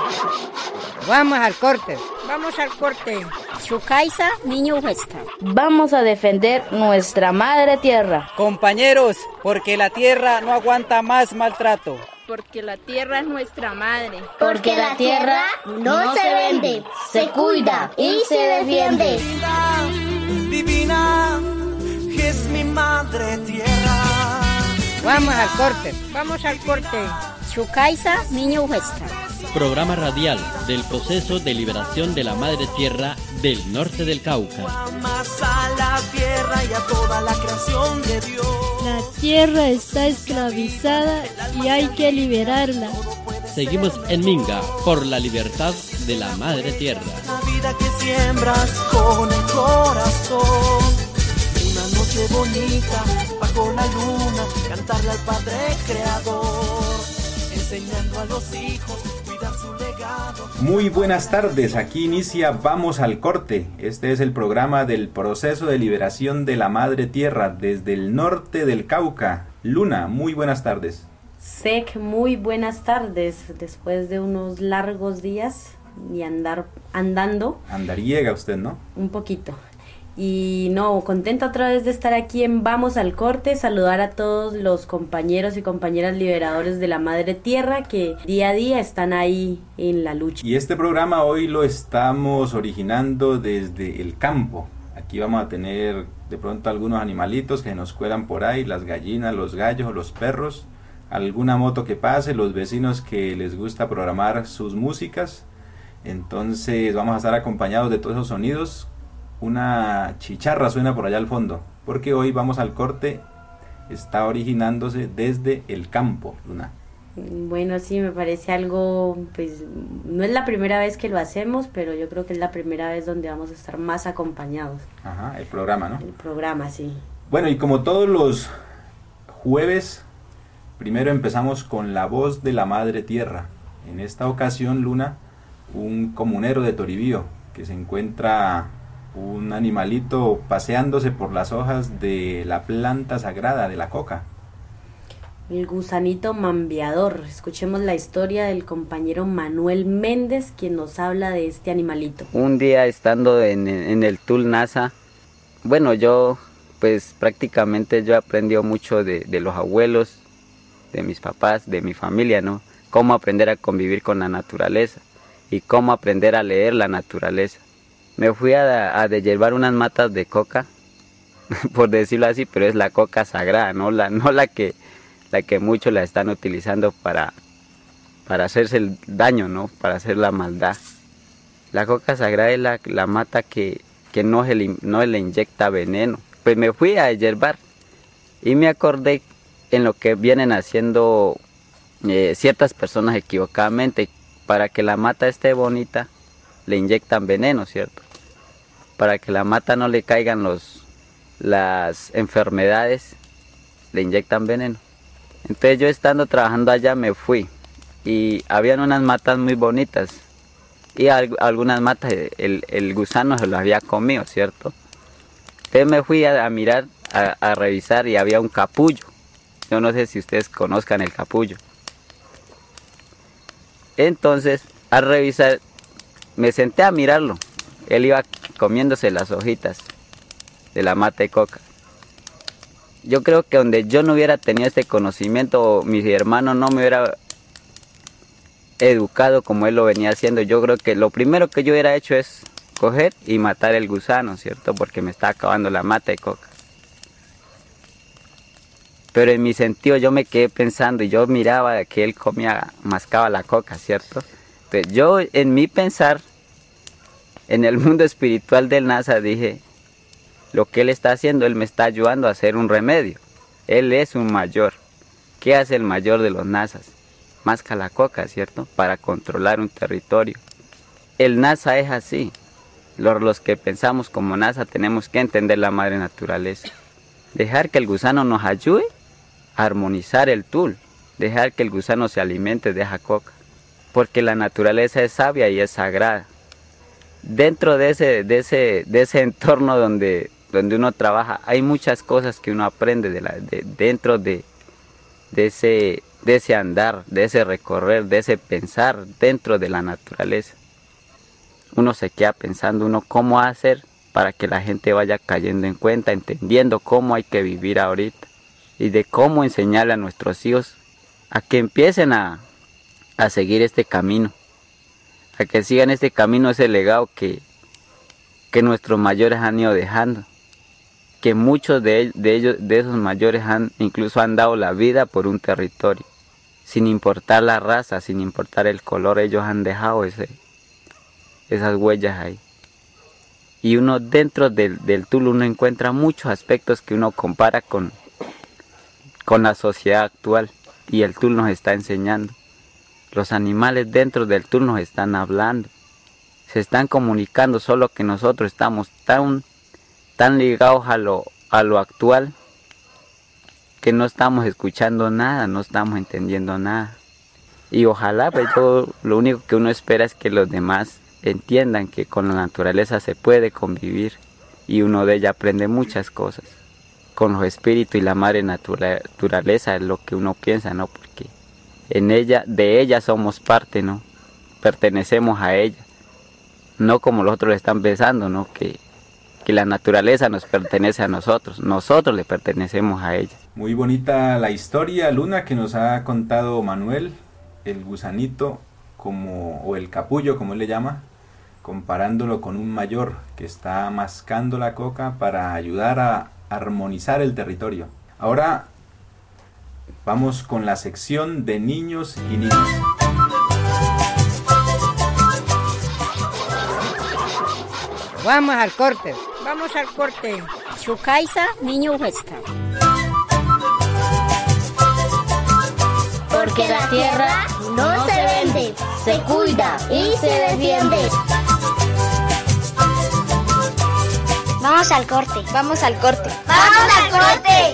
Vamos al corte. Vamos al corte. Chukaisa, niño huesta. Vamos a defender nuestra madre tierra. Compañeros, porque la tierra no aguanta más maltrato. Porque la tierra es nuestra madre. Porque la tierra no se vende, se cuida y se defiende. Divina, es mi madre tierra. Vamos al corte. Vamos al corte. Chukaisa, niño huesta. Programa radial del proceso de liberación de la madre tierra del norte del Cauca. Amas a la tierra y a toda la creación de Dios. La tierra está esclavizada y hay que liberarla. Seguimos en Minga por la libertad de la madre tierra. La vida que siembras con el corazón. Una noche bonita bajo la luna, cantarle al Padre Creador, enseñando a los hijos cuidar su legado. Muy buenas tardes, aquí inicia Vamos al Corte. Este es el programa del proceso de liberación de la madre tierra desde el norte del Cauca. Luna, muy buenas tardes. Sec, muy buenas tardes. Después de unos largos días y andando. Andariega usted, ¿no? Un poquito. Y no, contenta otra vez de estar aquí en Vamos al Corte, saludar a todos los compañeros y compañeras liberadores de la madre tierra que día a día están ahí en la lucha. Y este programa hoy lo estamos originando desde el campo. Aquí vamos a tener de pronto algunos animalitos que nos cuelan por ahí, las gallinas, los gallos, los perros, alguna moto que pase, los vecinos que les gusta programar sus músicas. Entonces vamos a estar acompañados de todos esos sonidos. Una chicharra suena por allá al fondo, porque hoy Vamos al Corte está originándose desde el campo, Luna. Bueno, sí, me parece algo, pues no es la primera vez que lo hacemos, pero yo creo que es la primera vez donde vamos a estar más acompañados. Ajá, el programa, ¿no? El programa, sí. Bueno, y como todos los jueves, primero empezamos con la voz de la madre tierra. En esta ocasión, Luna, un comunero de Toribío, que se encuentra un animalito paseándose por las hojas de la planta sagrada de la coca. El gusanito mambeador. Escuchemos la historia del compañero Manuel Méndez, quien nos habla de este animalito. Un día estando en el Tul NASA, bueno, yo pues prácticamente yo aprendí mucho de los abuelos, de mis papás, de mi familia, ¿no? Cómo aprender a convivir con la naturaleza y cómo aprender a leer la naturaleza. Me fui a deshiervar unas matas de coca, por decirlo así, pero es la coca sagrada, no la que muchos la están utilizando para hacerse el daño, ¿no? Para hacer la maldad. La coca sagrada es la mata que no le inyecta veneno. Pues me fui a deshiervar y me acordé en lo que vienen haciendo ciertas personas equivocadamente. Para que la mata esté bonita, le inyectan veneno, ¿cierto? Para que la mata no le caigan las enfermedades, le inyectan veneno. Entonces yo estando trabajando allá me fui y habían unas matas muy bonitas y algunas matas el gusano se las había comido, ¿cierto? Entonces me fui a mirar, a revisar y había un capullo. Yo no sé si ustedes conozcan el capullo. Entonces al revisar me senté a mirarlo. Él iba comiéndose las hojitas de la mata de coca. Yo creo que donde yo no hubiera tenido este conocimiento, mi hermano no me hubiera educado como él lo venía haciendo. Yo creo que lo primero que yo hubiera hecho es coger y matar el gusano, ¿cierto? Porque me está acabando la mata de coca. Pero en mi sentido yo me quedé pensando y yo miraba que él mascaba la coca, ¿cierto? Pero yo en mi pensar, en el mundo espiritual del NASA dije, lo que él está haciendo, él me está ayudando a hacer un remedio. Él es un mayor. ¿Qué hace el mayor de los NASAs? Masca la coca, ¿cierto? Para controlar un territorio. El NASA es así. Los que pensamos como NASA tenemos que entender la madre naturaleza. Dejar que el gusano nos ayude a armonizar el tul. Dejar que el gusano se alimente de esa coca. Porque la naturaleza es sabia y es sagrada. Dentro de ese entorno donde uno trabaja, hay muchas cosas que uno aprende dentro de ese andar, de ese recorrer, de ese pensar dentro de la naturaleza. Uno se queda pensando cómo hacer para que la gente vaya cayendo en cuenta, entendiendo cómo hay que vivir ahorita y de cómo enseñarle a nuestros hijos a que empiecen a seguir este camino, a que sigan este camino, ese legado que nuestros mayores han ido dejando, que muchos de esos mayores incluso han dado la vida por un territorio, sin importar la raza, sin importar el color, ellos han dejado esas huellas ahí. Y uno dentro del tul uno encuentra muchos aspectos que uno compara con la sociedad actual, y el tul nos está enseñando. Los animales dentro del tul nos están hablando, se están comunicando, solo que nosotros estamos tan ligados a lo actual que no estamos escuchando nada, no estamos entendiendo nada. Y ojalá, pues lo único que uno espera es que los demás entiendan que con la naturaleza se puede convivir y uno de ella aprende muchas cosas. Con los espíritus y la madre naturaleza es lo que uno piensa, ¿no? Porque de ella somos parte, ¿no? Pertenecemos a ella. No como los otros están pensando, ¿no? Que la naturaleza nos pertenece a nosotros le pertenecemos a ella. Muy bonita la historia, Luna, que nos ha contado Manuel, el gusanito o el capullo, como él le llama, comparándolo con un mayor que está mascando la coca para ayudar a armonizar el territorio. Ahora vamos con la sección de niños y niñas. Vamos al corte. Vamos al corte. Shukaisa niño huesta. Porque la tierra no se vende, se cuida y se defiende. Vamos al corte. Vamos al corte. ¡Vamos al corte!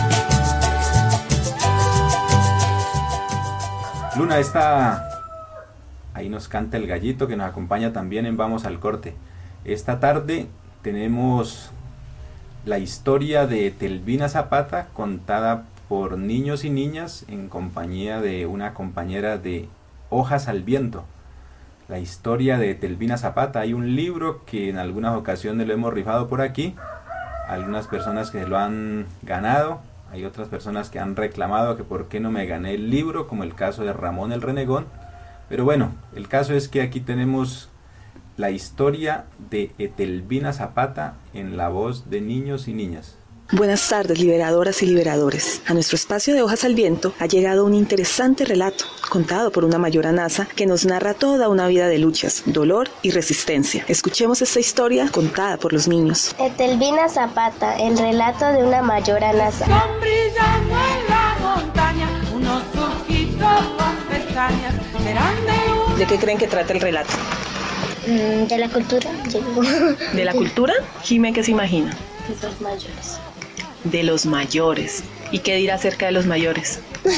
Luna, ahí nos canta el gallito que nos acompaña también en Vamos al corte. Esta tarde tenemos la historia de Etelvina Zapata contada por niños y niñas en compañía de una compañera de Hojas al Viento. La historia de Etelvina Zapata. Hay un libro que en algunas ocasiones lo hemos rifado por aquí. Algunas personas que lo han ganado. Hay otras personas que han reclamado que por qué no me gané el libro, como el caso de Ramón el Renegón. Pero bueno, el caso es que aquí tenemos la historia de Etelvina Zapata en la voz de niños y niñas. Buenas tardes, liberadoras y liberadores. A nuestro espacio de Hojas al Viento ha llegado un interesante relato, contado por una mayora NASA, que nos narra toda una vida de luchas, dolor y resistencia. Escuchemos esta historia contada por los niños. Etelvina Zapata, el relato de una mayora NASA. Son brillando en la montaña, unos ojitos con pestañas, serán ¿De qué creen que trata el relato? De la cultura. ¿De la cultura? Jime, ¿qué se imagina? De los mayores. De los mayores. ¿Y qué dirá acerca de los mayores?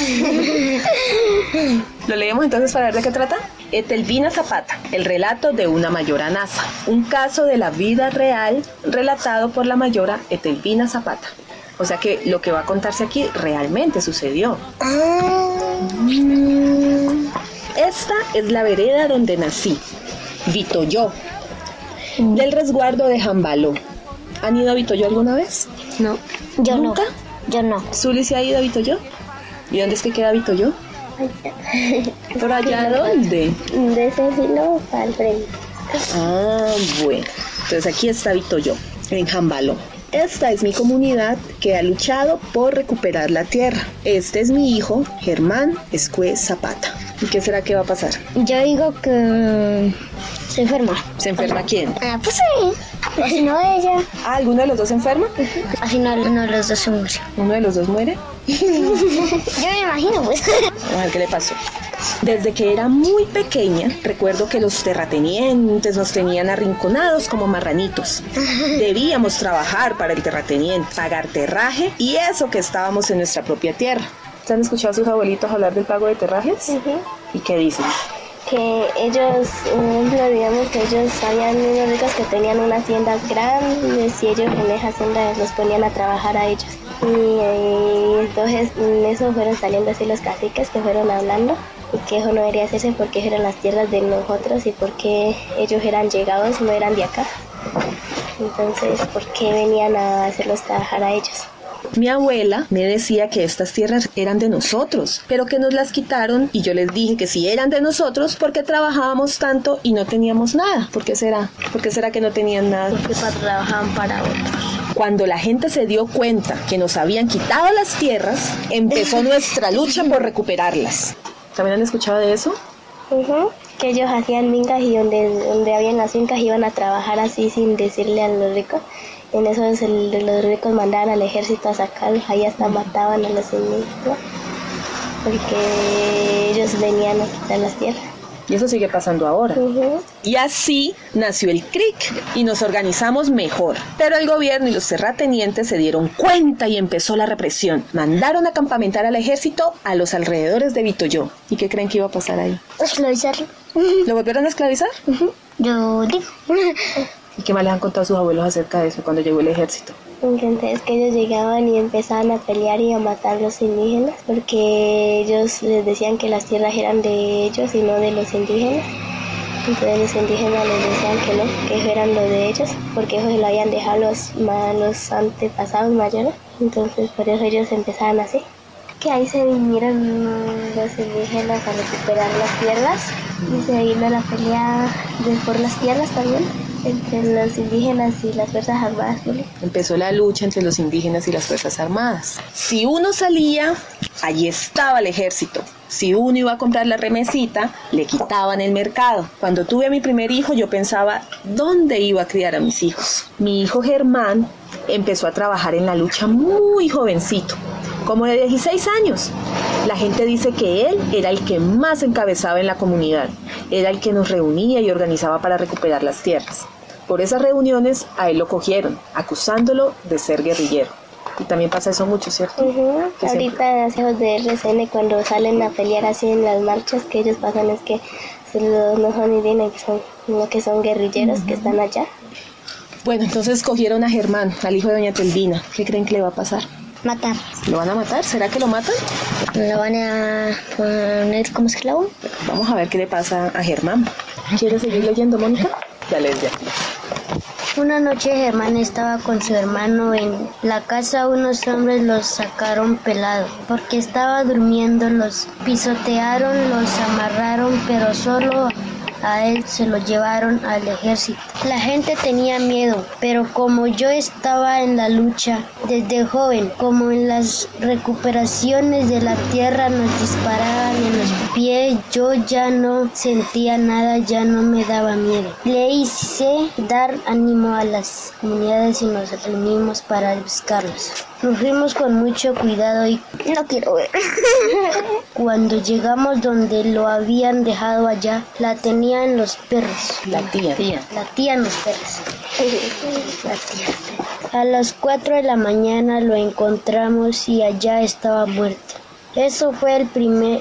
¿Lo leemos entonces para ver de qué trata? Etelvina Zapata, el relato de una mayora NASA. Un caso de la vida real relatado por la mayora Etelvina Zapata. O sea que lo que va a contarse aquí realmente sucedió. Esta es la vereda donde nací, Vitoyó, del resguardo de Jambaló. ¿Han ido a Vitoyó alguna vez? No. Yo ¿Nunca? No. Yo no. ¿Zuli se ha ido a Vitoyó? ¿Y dónde es que queda Vitoyó? ¿Por allá dónde? De ese filo al frente. Ah, bueno. Entonces aquí está Vitoyó, en Jambaló. Esta es mi comunidad que ha luchado por recuperar la tierra. Este es mi hijo, Germán Escue Zapata. ¿Y qué será que va a pasar? Yo digo que se enferma. ¿Se enferma quién? Ah, pues sí. O si no ella. Ah, ¿alguno de los dos se enferma? Así no, uno de los dos se muere. ¿Uno de los dos muere? Yo me imagino, pues. A ver qué le pasó. Desde que era muy pequeña, recuerdo que los terratenientes nos tenían arrinconados como marranitos. Debíamos trabajar para el terrateniente, pagar terraje y eso que estábamos en nuestra propia tierra. ¿Se han escuchado a sus abuelitos hablar del pago de terrajes? ¿Y qué dicen? Que ellos, digamos que ellos habían unos ricos que tenían unas haciendas grandes y ellos en esa hacienda los ponían a trabajar a ellos. Y entonces en eso fueron saliendo así los caciques que fueron hablando y que eso no debería hacerse porque eran las tierras de nosotros y porque ellos eran llegados, no eran de acá. Entonces, ¿por qué venían a hacerlos trabajar a ellos? Mi abuela me decía que estas tierras eran de nosotros, pero que nos las quitaron y yo les dije que si eran de nosotros, ¿por qué trabajábamos tanto y no teníamos nada? ¿Por qué será? ¿Por qué será que no tenían nada? Porque trabajaban para otros. Cuando la gente se dio cuenta que nos habían quitado las tierras, empezó nuestra lucha por recuperarlas. ¿También han escuchado de eso? Que ellos hacían mingas y donde habían las fincas iban a trabajar así sin decirle a los ricos. En eso los ricos mandaban al ejército a sacarlos, ahí hasta mataban a los indígenas, porque ellos venían a quitar las tierras. Y eso sigue pasando ahora. Y así nació el CRIC y nos organizamos mejor. Pero el gobierno y los terratenientes se dieron cuenta y empezó la represión. Mandaron a campamentar al ejército a los alrededores de Vitolló. ¿Y qué creen que iba a pasar ahí? Esclavizarlo. ¿Lo volvieron a esclavizar? Yo digo. ¿Y qué más les han contado sus abuelos acerca de eso cuando llegó el ejército? Entonces que ellos llegaban y empezaban a pelear y a matar a los indígenas porque ellos les decían que las tierras eran de ellos y no de los indígenas. Entonces los indígenas les decían que no, que eran lo de ellos porque ellos lo habían dejado los antepasados mayores. Entonces por eso ellos empezaban así. Que ahí se vinieron los indígenas a recuperar las tierras y se vino la pelea por las tierras también entre los indígenas y las Fuerzas Armadas. Empezó la lucha entre los indígenas y las Fuerzas Armadas. Si uno salía, allí estaba el ejército. Si uno iba a comprar la remesita, le quitaban el mercado. Cuando tuve a mi primer hijo, yo pensaba, ¿dónde iba a criar a mis hijos? Mi hijo Germán empezó a trabajar en la lucha muy jovencito, como de 16 años. La gente dice que él era el que más encabezaba en la comunidad. Era el que nos reunía y organizaba para recuperar las tierras. Por esas reuniones a él lo cogieron, acusándolo de ser guerrillero. Y también pasa eso mucho, ¿cierto? Ahorita los hijos de RCN cuando salen a pelear así en las marchas, que ellos pasan es que no son indígenas, sino que son guerrilleros que están allá. Bueno, entonces cogieron a Germán, al hijo de doña Telvina. ¿Qué creen que le va a pasar? Matar. ¿Lo van a matar? ¿Será que lo matan? Lo van a poner como esclavo. Vamos a ver qué le pasa a Germán. ¿Quieres seguir leyendo, Mónica? Dale, ya. Una noche Germán estaba con su hermano en la casa. Unos hombres los sacaron pelado porque estaba durmiendo. Los pisotearon, los amarraron, pero solo a él se lo llevaron al ejército. La gente tenía miedo, pero como yo estaba en la lucha desde joven, como en las recuperaciones de la tierra nos disparaban en los pies, yo ya no sentía nada, ya no me daba miedo. Le hice dar ánimo a las comunidades y nos reunimos para buscarlos. Nos fuimos con mucho cuidado y no quiero ver. Cuando llegamos donde lo habían dejado allá, la tenían los perros. La tía. La tía en los perros. La tía. A las 4 de la mañana lo encontramos y allá estaba muerto. Ese fue el primer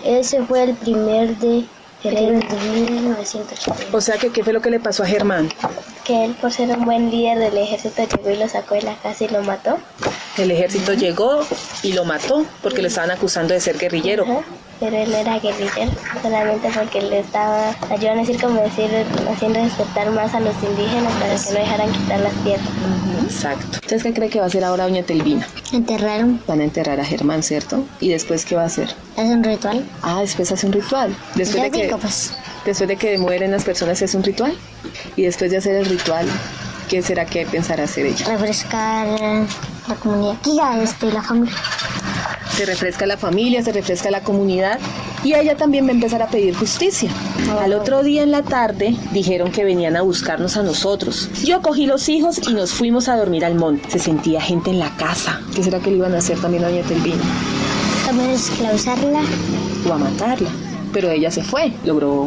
de febrero de 1980. O sea, que ¿qué fue lo que le pasó a Germán? Que él, por ser un buen líder del ejército, llegó y lo sacó de la casa y lo mató. El ejército llegó y lo mató porque le estaban acusando de ser guerrillero. Pero él no era guerrillero, solamente porque le estaba, ayudan a decir como decir, haciendo respetar más a los indígenas para que no dejaran quitar las tierras. Exacto. ¿Ustedes qué cree que va a hacer ahora doña Telvina? Enterraron. Van a enterrar a Germán, ¿cierto? ¿Y después qué va a hacer? Hace un ritual. Ah, después hace un ritual. Después de que mueren las personas es un ritual. Y después de hacer el ritual, ¿qué será que pensará hacer ella? Refrescar la comunidad, la familia. Se refresca la familia, se refresca la comunidad y ella también va a empezar a pedir justicia. Al otro día en la tarde dijeron que venían a buscarnos a nosotros. Yo cogí los hijos y nos fuimos a dormir al monte. Se sentía gente en la casa. ¿Qué será que le iban a hacer también a doña Telvina? También esclavizarla. O a matarla. Pero ella se fue, logró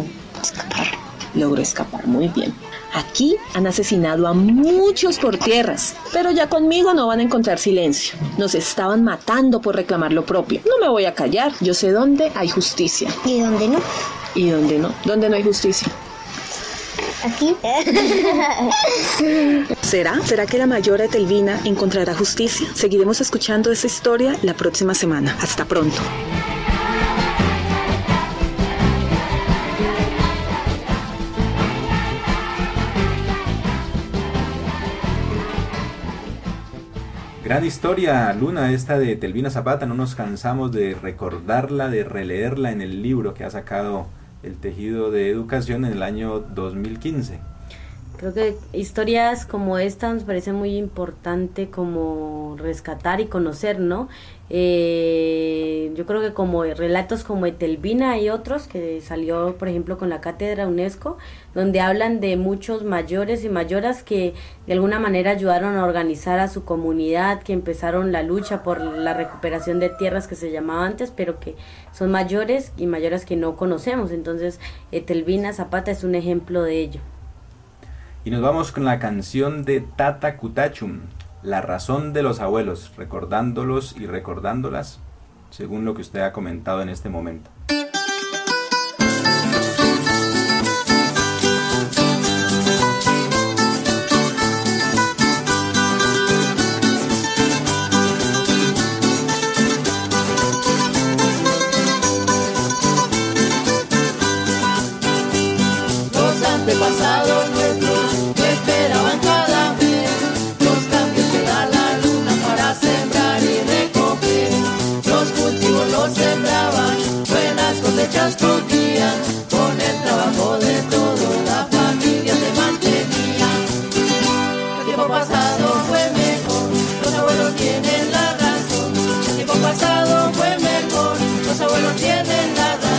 escapar muy bien. Aquí han asesinado a muchos por tierras, pero ya conmigo no van a encontrar silencio. Nos estaban matando por reclamar lo propio. No me voy a callar, yo sé dónde hay justicia. ¿Y dónde no? ¿Y dónde no? ¿Dónde no hay justicia? Aquí. ¿Será que la mayora Etelvina encontrará justicia? Seguiremos escuchando esa historia la próxima semana. Hasta pronto. Gran historia, Luna, esta de Etelvina Zapata. No nos cansamos de recordarla, de releerla en el libro que ha sacado El Tejido de Educación en el año 2015. Creo que historias como esta nos parece muy importante como rescatar y conocer, ¿no? Yo creo que como relatos como Etelvina hay otros que salió, por ejemplo, con la Cátedra UNESCO, donde hablan de muchos mayores y mayoras que de alguna manera ayudaron a organizar a su comunidad, que empezaron la lucha por la recuperación de tierras que se llamaba antes, pero que son mayores y mayoras que no conocemos. Entonces, Etelvina Zapata es un ejemplo de ello. Y nos vamos con la canción de Tata Kutachum, La razón de los abuelos, recordándolos y recordándolas, según lo que usted ha comentado en este momento. Los antepasados nuestros esperaban cada vez los cambios que da la luna para sembrar y recoger. Los cultivos los sembraban, buenas cosechas cogían, con el trabajo de todos la familia se mantenía. El tiempo pasado fue mejor, los abuelos tienen la razón. El tiempo pasado fue mejor, los abuelos tienen la razón.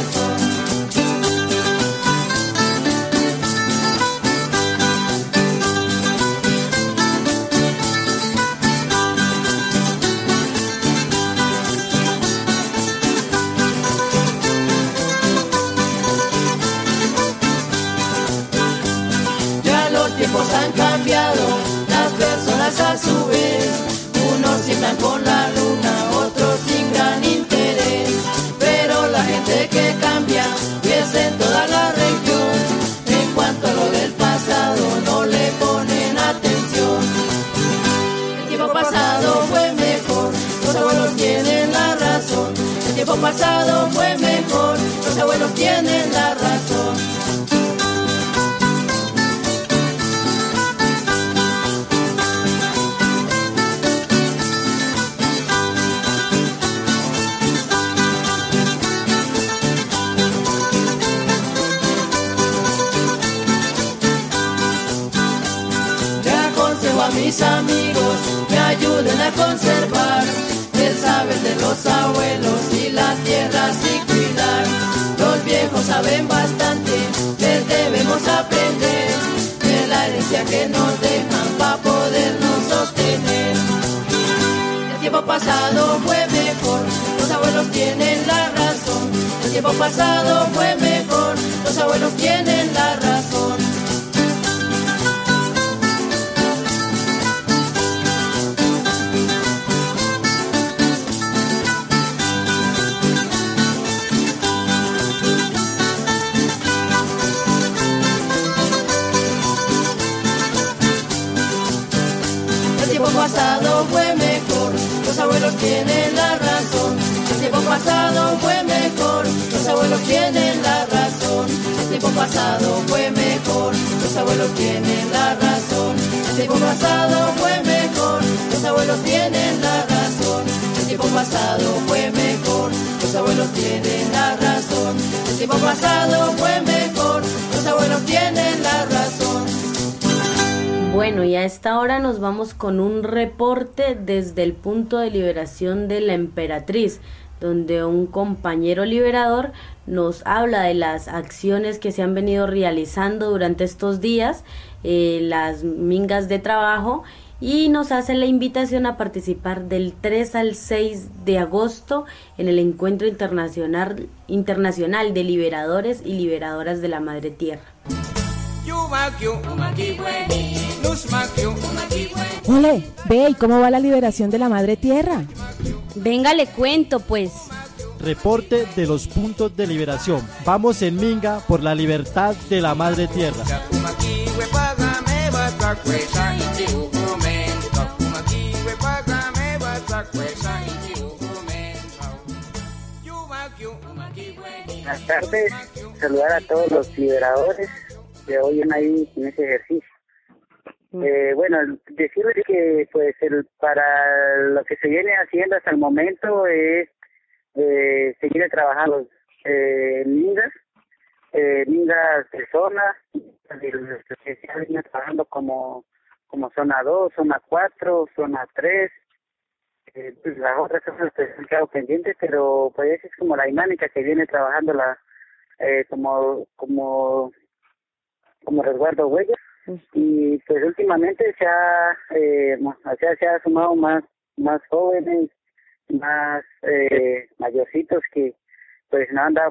Han cambiado las personas a su vez, unos siembran con la luna, otros sin gran interés, pero la gente que cambia y es en toda la región. En cuanto a lo del pasado no le ponen atención. El tiempo pasado fue mejor, los abuelos tienen la razón. El tiempo pasado fue mejor, los abuelos tienen la razón. A mis amigos me ayuden a conservar el saber de los abuelos y la tierra así cuidar. Los viejos saben bastante, les debemos aprender de la herencia que nos dejan para podernos sostener. El tiempo pasado fue mejor, los abuelos tienen la razón. El tiempo pasado fue mejor, los abuelos tienen la razón. El tiempo pasado fue mejor, los abuelos tienen la razón. El tiempo pasado fue mejor, los abuelos tienen la razón. El tiempo pasado fue mejor, los abuelos tienen la razón. El tiempo pasado fue mejor, los abuelos tienen la razón. El tiempo pasado fue mejor, los abuelos tienen la razón. El tiempo pasado fue mejor, los abuelos tienen la razón. Bueno, y a esta hora nos vamos con un reporte desde el punto de liberación de la Emperatriz, donde un compañero liberador nos habla de las acciones que se han venido realizando durante estos días, las mingas de trabajo, y nos hace la invitación a participar del 3 al 6 de agosto en el Encuentro Internacional de Liberadores y Liberadoras de la Madre Tierra. Ole, ve, ¿y cómo va la liberación de la Madre Tierra? Venga, le cuento pues. Reporte de los puntos de liberación. Vamos en minga por la libertad de la Madre Tierra. Buenas tardes, saludar a todos los liberadores que hoy en ahí en ese ejercicio. Bueno, decirles que pues para lo que se viene haciendo hasta el momento es seguir trabajando mingas de zona, que se ha venido trabajando como zona 2, zona 4, zona 3. Pues las otras cosas que han quedado pendientes, pero pues es como la dinámica que viene trabajando como resguardo huellas. Y pues últimamente se ha sumado más jóvenes, más mayorcitos que pues nos han dado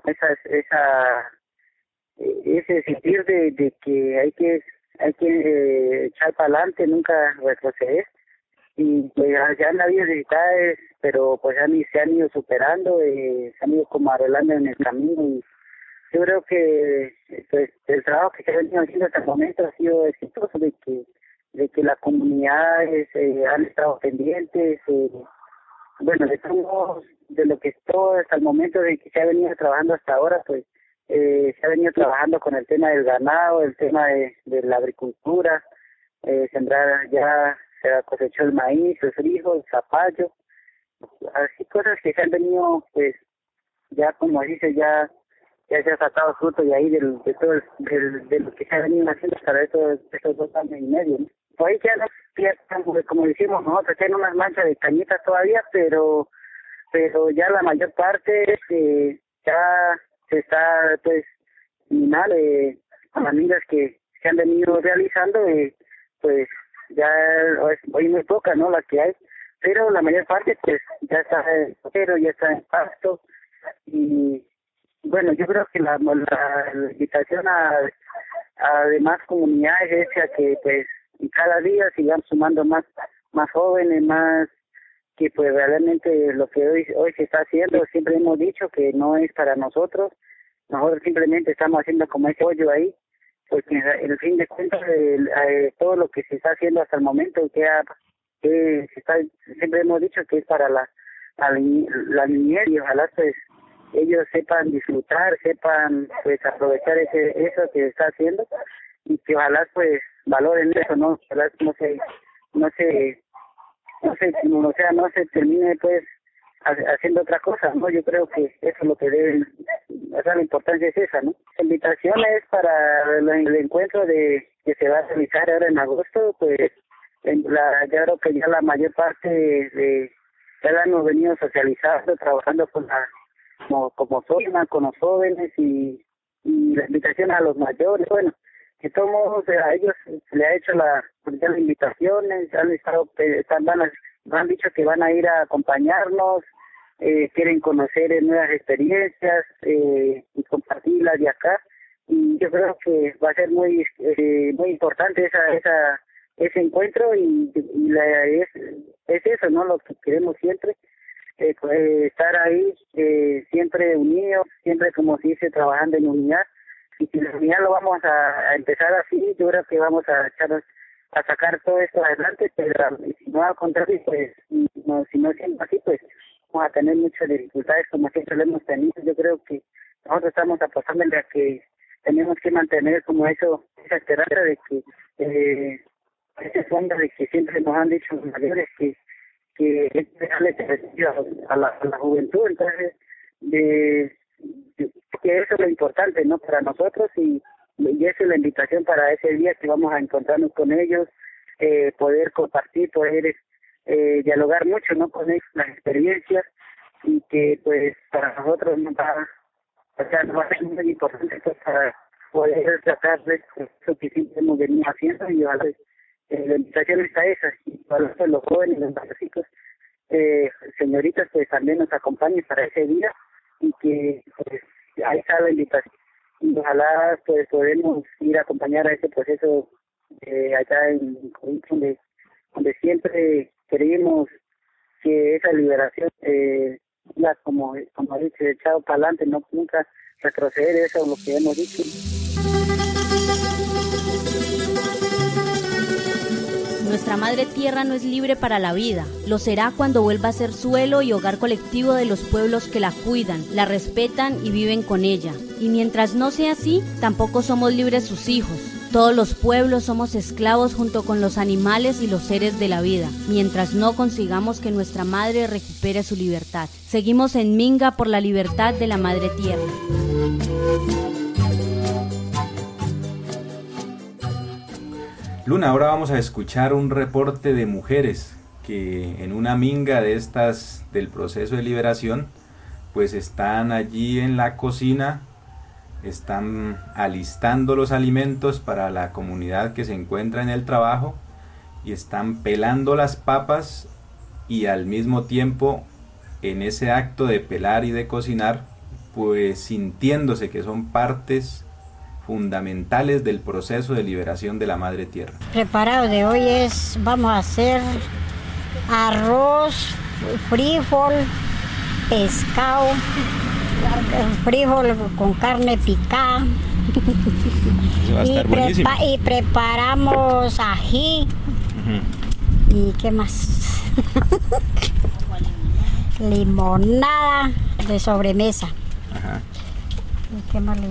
ese sentir de que hay que echar para adelante, nunca retroceder. Y pues ya han habido dificultades, pero pues se han ido superando, se han ido como arreglando en el camino. Y yo creo que pues el trabajo que se ha venido haciendo hasta el momento ha sido exitoso, de que las comunidades han estado pendientes, bueno, de todos modos, de lo que es todo hasta el momento de que se ha venido trabajando hasta ahora, pues se ha venido trabajando con el tema del ganado, el tema de la agricultura, sembrar ya. Se cosechó el maíz, el frijol, el zapallo, así cosas que se han venido, pues, ya como dice, ya se ha sacado fruto de ahí de lo que se ha venido haciendo hasta estos 2 años y medio, ¿no? Pues ahí ya como decimos nosotros, tienen unas manchas de cañitas todavía, pero ya la mayor parte ya se está, pues, minando con las minas que se han venido realizando, pues, ya hoy muy poca, ¿no? La que hay, pero la mayor parte pues ya está en pero ya está en pasto. Y bueno, yo creo que la invitación a demás comunidades es a que pues cada día sigan sumando más jóvenes, más que pues realmente lo que hoy se está haciendo, siempre hemos dicho que no es para nosotros simplemente estamos haciendo como ese hoyo ahí, porque en el fin de cuentas todo lo que se está haciendo hasta el momento siempre hemos dicho que es para la niñez, y ojalá pues ellos sepan disfrutar, sepan pues aprovechar eso que se está haciendo, y que ojalá pues valoren eso, no ojalá no se termine pues haciendo otra cosa, ¿no? Yo creo que eso es lo que deben, la importancia es esa, ¿no? La invitación es para el encuentro que se va a realizar ahora en agosto, pues yo creo que ya la mayor parte ya la hemos venido socializando, trabajando como zona, con los jóvenes, y la invitación a los mayores, bueno, de todos modos a ellos se les ha hecho las invitaciones, han dicho que van a ir a acompañarnos, quieren conocer nuevas experiencias y compartirlas de acá, y yo creo que va a ser muy importante ese encuentro, y es eso, ¿no? Lo que queremos siempre, pues, estar ahí siempre unidos, siempre como se dice, trabajando en unidad. Y si la unidad lo vamos a empezar así, yo creo que vamos a sacar todo esto adelante, pero si no, al contrario, pues si no siendo así, pues vamos a tener muchas dificultades como siempre lo hemos tenido. Yo creo que nosotros estamos apostándole a que tenemos que mantener como esa esperanza de que ese fondo de que siempre nos han dicho los mayores que es dejarle a la juventud, entonces que eso es lo importante, ¿no? Para nosotros, y esa es la invitación para ese día que vamos a encontrarnos con ellos, poder compartir, poder dialogar mucho, ¿no? Con ellos, las experiencias, y que pues para nosotros nos va a ser muy importante pues, para poder tratar de eso que siempre hemos venido haciendo, y ojalá la invitación está esa, y para los jóvenes, los chicos, señoritas, pues también nos acompañen para ese día, y que pues ahí está la invitación, y ojalá pues podemos ir a acompañar a ese proceso allá en Corinthians, donde siempre creímos que esa liberación como he dicho, echado para adelante, no nunca retroceder, eso es lo que hemos dicho. Nuestra madre tierra no es libre para la vida. Lo será cuando vuelva a ser suelo y hogar colectivo de los pueblos que la cuidan, la respetan y viven con ella. Y mientras no sea así, tampoco somos libres sus hijos. Todos los pueblos somos esclavos junto con los animales y los seres de la vida, mientras no consigamos que nuestra madre recupere su libertad. Seguimos en Minga por la libertad de la madre tierra. Luna, ahora vamos a escuchar un reporte de mujeres que en una minga de estas del proceso de liberación, pues están allí en la cocina, están alistando los alimentos para la comunidad que se encuentra en el trabajo y están pelando las papas y al mismo tiempo en ese acto de pelar y de cocinar, pues sintiéndose que son partes fundamentales del proceso de liberación de la madre tierra. Preparado de hoy vamos a hacer arroz, frijol, pescado, frijol con carne picada. Eso va a estar buenísimo. Y preparamos ají. ¿Y qué más? Limonada de sobremesa. Ajá. ¿Y qué más le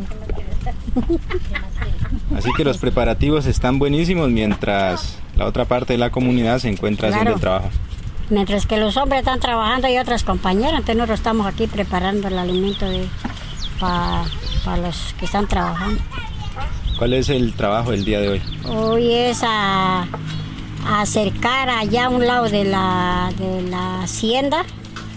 Así que los preparativos están buenísimos mientras la otra parte de la comunidad se encuentra haciendo el trabajo. Mientras que los hombres están trabajando y otras compañeras, entonces nosotros estamos aquí preparando el alimento para los que están trabajando. ¿Cuál es el trabajo del día de hoy? Hoy es a acercar allá a un lado de la hacienda,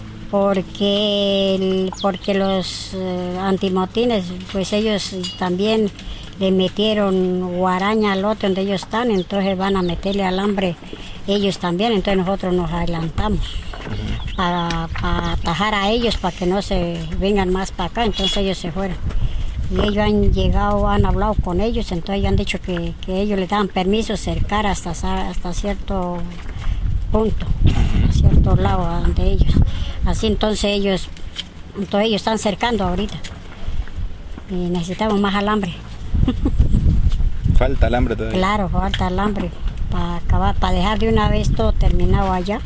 porque los antimotines, pues ellos también le metieron guaraña al lote donde ellos están, entonces van a meterle alambre ellos también, entonces nosotros nos adelantamos para atajar a ellos para que no se vengan más para acá, entonces ellos se fueron. Y ellos han llegado, han hablado con ellos, entonces ellos han dicho que ellos les dan permiso cercar hasta cierto punto, a cierto lado de ellos. Así entonces ellos están cercando ahorita y necesitamos más alambre. ¿Falta alambre todavía? Claro, falta alambre para acabar, para dejar de una vez todo terminado allá,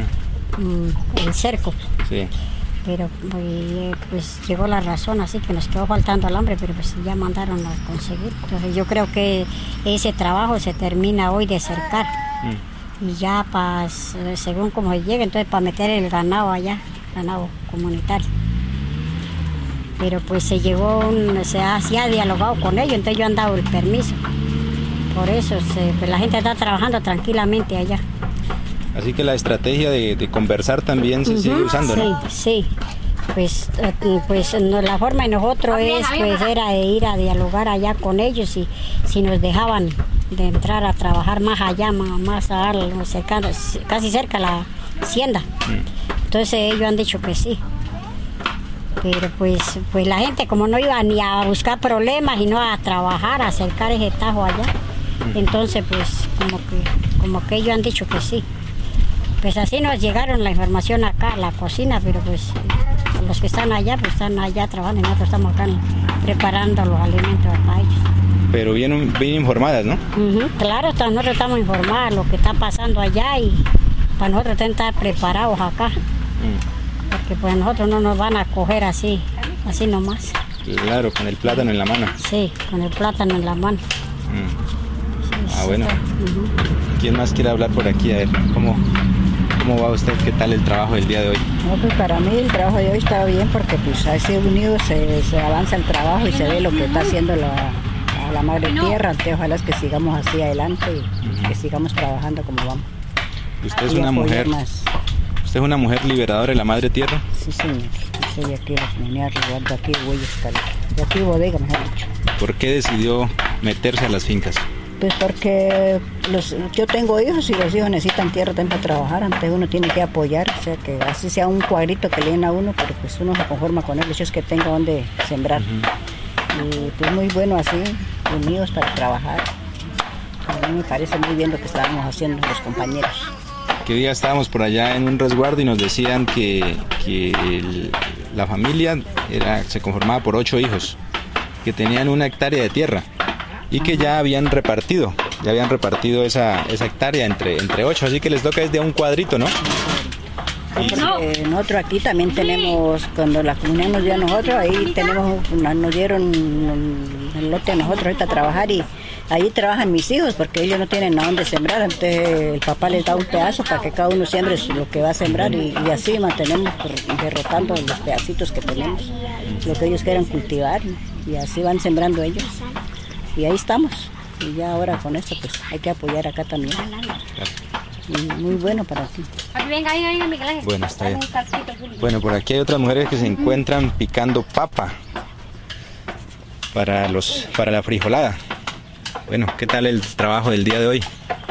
el cerco. Sí. Pero pues llegó la razón, así que nos quedó faltando alambre, pero pues ya mandaron a conseguir. Entonces yo creo que ese trabajo se termina hoy de cercar. Y ya según como llegue, entonces para meter el ganado allá, ganado comunitario. Pero pues se ha dialogado con ellos, entonces yo han dado el permiso. Por eso pues la gente está trabajando tranquilamente allá. Así que la estrategia de conversar también se sigue usando, ¿no? Sí. Pues la forma de nosotros era de ir a dialogar allá con ellos y si nos dejaban de entrar a trabajar más allá, más cercano, casi cerca a la hacienda. Entonces ellos han dicho que sí. Pero pues la gente como no iba ni a buscar problemas y no a trabajar, a acercar ese tajo allá, entonces pues como que ellos han dicho que sí. Pues así nos llegaron la información acá a la cocina, pero pues los que están allá, pues están allá trabajando y nosotros estamos acá preparando los alimentos para ellos. Pero bien informadas, ¿no? Claro, nosotros estamos informadas de lo que está pasando allá y para nosotros tenemos que estar preparados acá. Porque pues nosotros no nos van a coger así nomás. Claro, con el plátano en la mano. Sí, con el plátano en la mano. Bueno. ¿Quién más quiere hablar por aquí? A ver, ¿cómo va usted? ¿Qué tal el trabajo del día de hoy? No, pues para mí el trabajo de hoy está bien porque pues así unidos se avanza el trabajo y se ve lo que está haciendo la madre tierra. Entonces ojalá es que sigamos así adelante y que sigamos trabajando como vamos. ¿Usted es una mujer? ¿Usted es una mujer liberadora de la madre tierra? Sí, señor. Soy aquí de guardo aquí huellas, de aquí bodega, mejor dicho. ¿Por qué decidió meterse a las fincas? Pues porque yo tengo hijos y los hijos necesitan tierra también para trabajar, entonces uno tiene que apoyar, o sea que así sea un cuadrito que le den a uno, pero pues uno se conforma con él, el hecho es que tenga donde sembrar. Y pues muy bueno así, unidos para trabajar. A mí me parece muy bien lo que estábamos haciendo los compañeros. Que día estábamos por allá en un resguardo y nos decían que la familia se conformaba por 8 hijos, que tenían 1 hectárea de tierra y que ya habían repartido esa hectárea entre 8, así que les toca desde un cuadrito, ¿no? Porque nosotros aquí también tenemos, cuando la comunidad nos dio a nosotros, ahí nos dieron el lote a nosotros ahorita a trabajar, y ahí trabajan mis hijos porque ellos no tienen a dónde sembrar, entonces el papá les da un pedazo para que cada uno siembre lo que va a sembrar, y así mantenemos derrotando los pedacitos que tenemos, lo que ellos quieran cultivar, y así van sembrando ellos, y ahí estamos, y ya ahora con esto pues hay que apoyar acá también. Y muy bueno para ti. Bueno, está bien. Bueno, por aquí hay otras mujeres que se encuentran picando papa para la frijolada. Bueno, ¿qué tal el trabajo del día de hoy?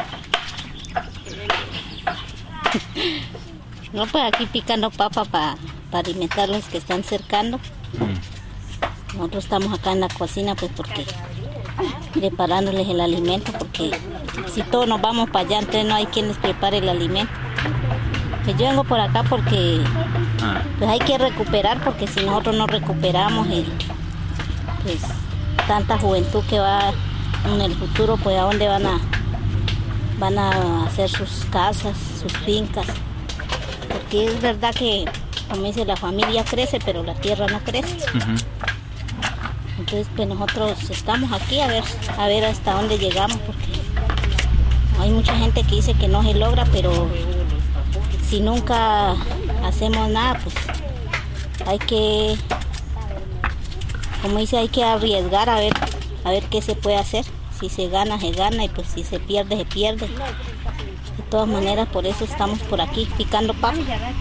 No, pues aquí picando papa para alimentar los que están cercando. Nosotros estamos acá en la cocina pues porque preparándoles el alimento, porque si todos nos vamos para allá, entonces no hay quien les prepare el alimento. Pues yo vengo por acá porque pues hay que recuperar, porque si nosotros no recuperamos, pues tanta juventud que va en el futuro, pues a dónde van a hacer sus casas, sus fincas, porque es verdad que, como dice, la familia crece, pero la tierra no crece. Entonces pues nosotros estamos aquí a ver hasta dónde llegamos, porque hay mucha gente que dice que no se logra, pero si nunca hacemos nada, pues hay que, como dice, hay que arriesgar a ver qué se puede hacer. Si se gana, se gana, y pues si se pierde, se pierde. De todas maneras, por eso estamos por aquí picando papa.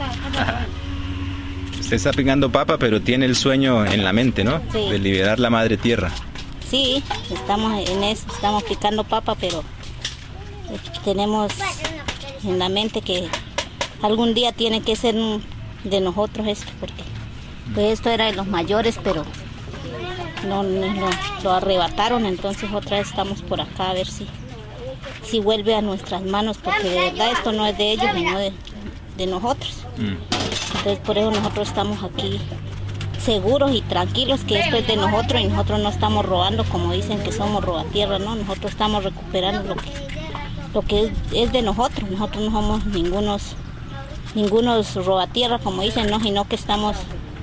Usted está picando papa, pero tiene el sueño en la mente, ¿no? Sí. De liberar la madre tierra. Sí, estamos en eso, estamos picando papa, pero tenemos en la mente que algún día tiene que ser de nosotros esto, porque pues esto era de los mayores, pero no lo arrebataron, entonces otra vez estamos por acá a ver si vuelve a nuestras manos, porque de verdad esto no es de ellos, sino de nosotros. Entonces por eso nosotros estamos aquí seguros y tranquilos que esto es de nosotros, y nosotros no estamos robando como dicen que somos robatierra, no, nosotros estamos recuperando lo que es de nosotros. Nosotros no somos ningunos robatierra como dicen, no, sino que estamos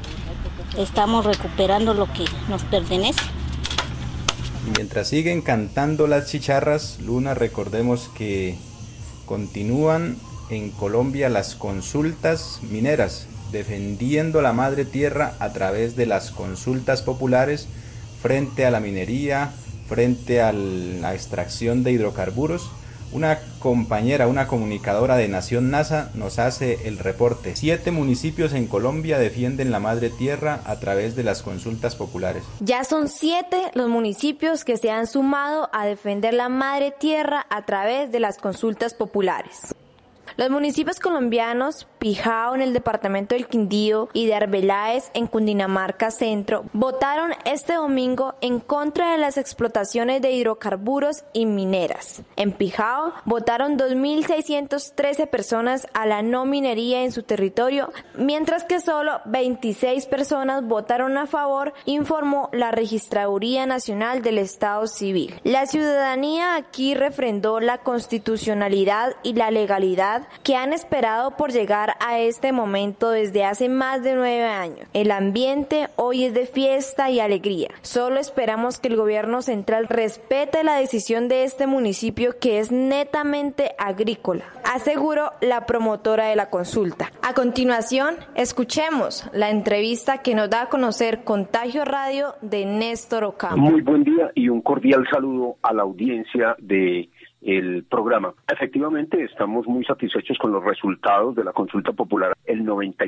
recuperando lo que nos pertenece. Mientras siguen cantando las chicharras, Luna, recordemos que continúan en Colombia las consultas mineras, defendiendo la madre tierra a través de las consultas populares frente a la minería, frente a la extracción de hidrocarburos. Una compañera, una comunicadora de Nación NASA nos hace el reporte. 7 municipios en Colombia defienden la madre tierra a través de las consultas populares. Ya son 7 los municipios que se han sumado a defender la madre tierra a través de las consultas populares. Los municipios colombianos, Pijao en el departamento del Quindío y de Arbeláez en Cundinamarca Centro, votaron este domingo en contra de las explotaciones de hidrocarburos y mineras. En Pijao votaron 2.613 personas a la no minería en su territorio, mientras que solo 26 personas votaron a favor, informó la Registraduría Nacional del Estado Civil. La ciudadanía aquí refrendó la constitucionalidad y la legalidad que han esperado por llegar a este momento desde hace más de 9 años. El ambiente hoy es de fiesta y alegría. Solo esperamos que el gobierno central respete la decisión de este municipio, que es netamente agrícola, aseguró la promotora de la consulta. A continuación, escuchemos la entrevista que nos da a conocer Contagio Radio de Néstor Ocampo. Muy buen día y un cordial saludo a la audiencia de el programa. Efectivamente, estamos muy satisfechos con los resultados de la consulta popular. El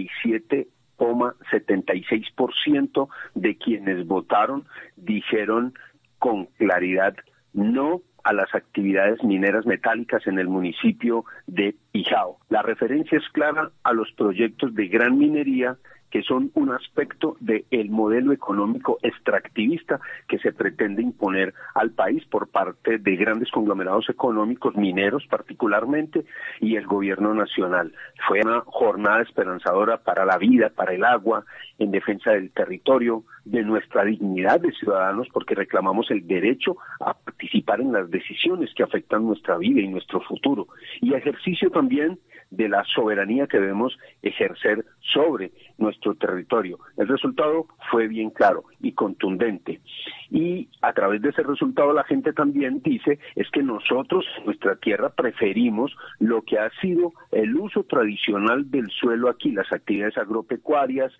97,76% de quienes votaron dijeron con claridad no a las actividades mineras metálicas en el municipio de Pijao. La referencia es clara a los proyectos de gran minería que son un aspecto del modelo económico extractivista que se pretende imponer al país por parte de grandes conglomerados económicos, mineros particularmente, y el gobierno nacional. Fue una jornada esperanzadora para la vida, para el agua, en defensa del territorio, de nuestra dignidad de ciudadanos, porque reclamamos el derecho a participar en las decisiones que afectan nuestra vida y nuestro futuro, y ejercicio también de la soberanía que debemos ejercer sobre nuestro territorio. El resultado fue bien claro y contundente, y a través de ese resultado la gente también dice es que nosotros en nuestra tierra preferimos lo que ha sido el uso tradicional del suelo aquí, las actividades agropecuarias,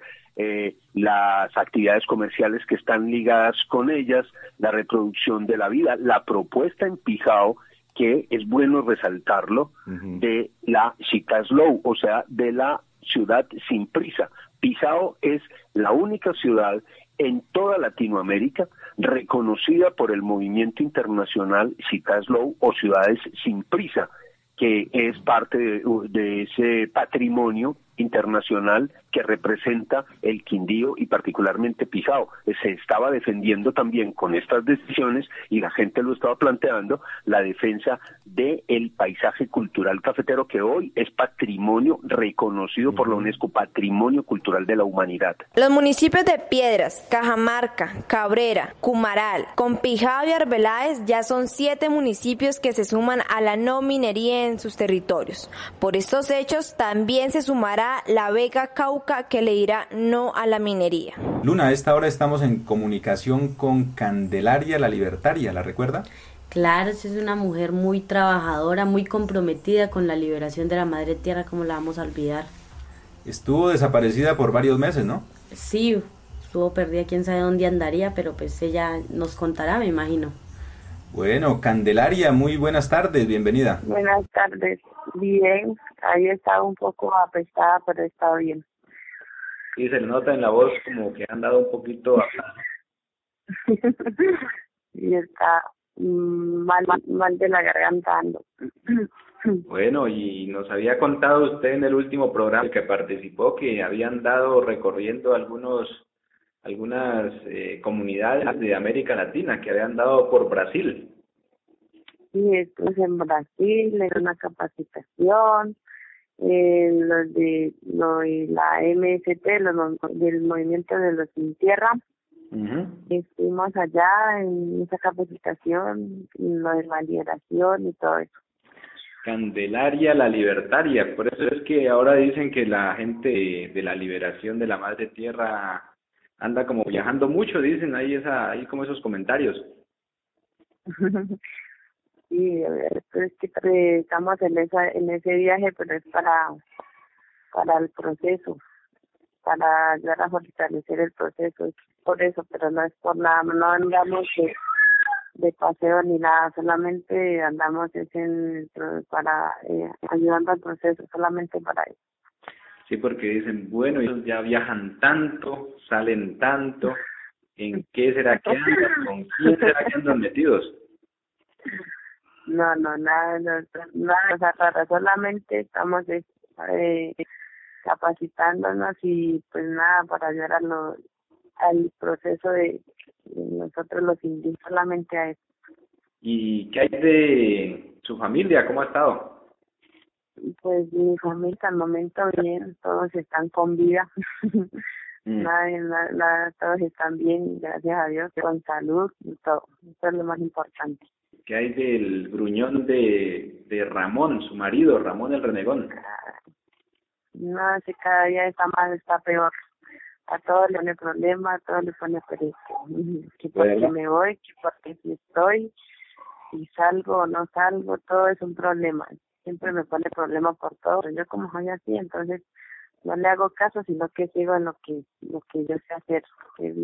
las actividades comerciales que están ligadas con ellas, la reproducción de la vida, la propuesta en Pijao, que es bueno resaltarlo, de la Citaslow, o sea, de la ciudad sin prisa. Pijao es la única ciudad en toda Latinoamérica reconocida por el movimiento internacional Citaslow o ciudades sin prisa, que es parte de ese patrimonio internacional que representa el Quindío y particularmente Pijao. Se estaba defendiendo también con estas decisiones, y la gente lo estaba planteando, la defensa del paisaje cultural cafetero, que hoy es patrimonio reconocido por la UNESCO, patrimonio cultural de la humanidad. Los municipios de Piedras, Cajamarca, Cabrera, Cumaral, Compijao y Arbeláez ya son 7 municipios que se suman a la no minería en sus territorios. Por estos hechos también se sumará la Vega Cauca, que le dirá no a la minería. Luna, a esta hora estamos en comunicación con Candelaria la Libertaria, ¿la recuerda? Claro, es una mujer muy trabajadora, muy comprometida con la liberación de la madre tierra, ¿cómo la vamos a olvidar? Estuvo desaparecida por varios meses, ¿no? Sí, estuvo perdida, quién sabe dónde andaría, pero pues ella nos contará, me imagino. Bueno, Candelaria, muy buenas tardes, bienvenida. Buenas tardes, bien, ahí estaba un poco apestada, pero está bien. Sí, se le nota en la voz como que ha andado un poquito y está mal de la garganta ando. Bueno, y nos había contado usted en el último programa que participó que había andado recorriendo algunas comunidades de América Latina, que habían dado por Brasil. Sí, esto es en Brasil, en una capacitación, los de la MST, del movimiento de los sin tierra. Estuvimos allá en esa capacitación, lo de la liberación y todo eso. Candelaria la Libertaria, por eso es que ahora dicen que la gente de la liberación de la madre tierra anda como viajando mucho, dicen ahí como esos comentarios. Sí, es que estamos en ese viaje, pero es para el proceso, para ayudar a fortalecer el proceso, es por eso, pero no es por nada, no andamos de paseo ni nada, solamente andamos para ayudando al proceso, solamente para eso. Sí, porque dicen, bueno, ellos ya viajan tanto, salen tanto, ¿en qué será que andan? ¿Con quién será que andan metidos? No, nada, o sea, raro, solamente estamos capacitándonos y pues nada, para ayudar al proceso de nosotros los indígenas, solamente a eso. ¿Y qué hay de su familia? ¿Cómo ha estado? Pues mi familia al momento bien, todos están con vida. Nada, todos están bien, gracias a Dios, con salud y todo. Eso es lo más importante. ¿Qué hay del gruñón de Ramón, su marido, Ramón el Renegón? No, si cada día está peor. A todos le pone problema, a todos le pone pereza. Que porque me voy, que porque si estoy, si salgo o no salgo, todo es un problema. Siempre me pone problema por todo. Yo como soy así, entonces no le hago caso, sino que sigo en lo que yo sé hacer, que es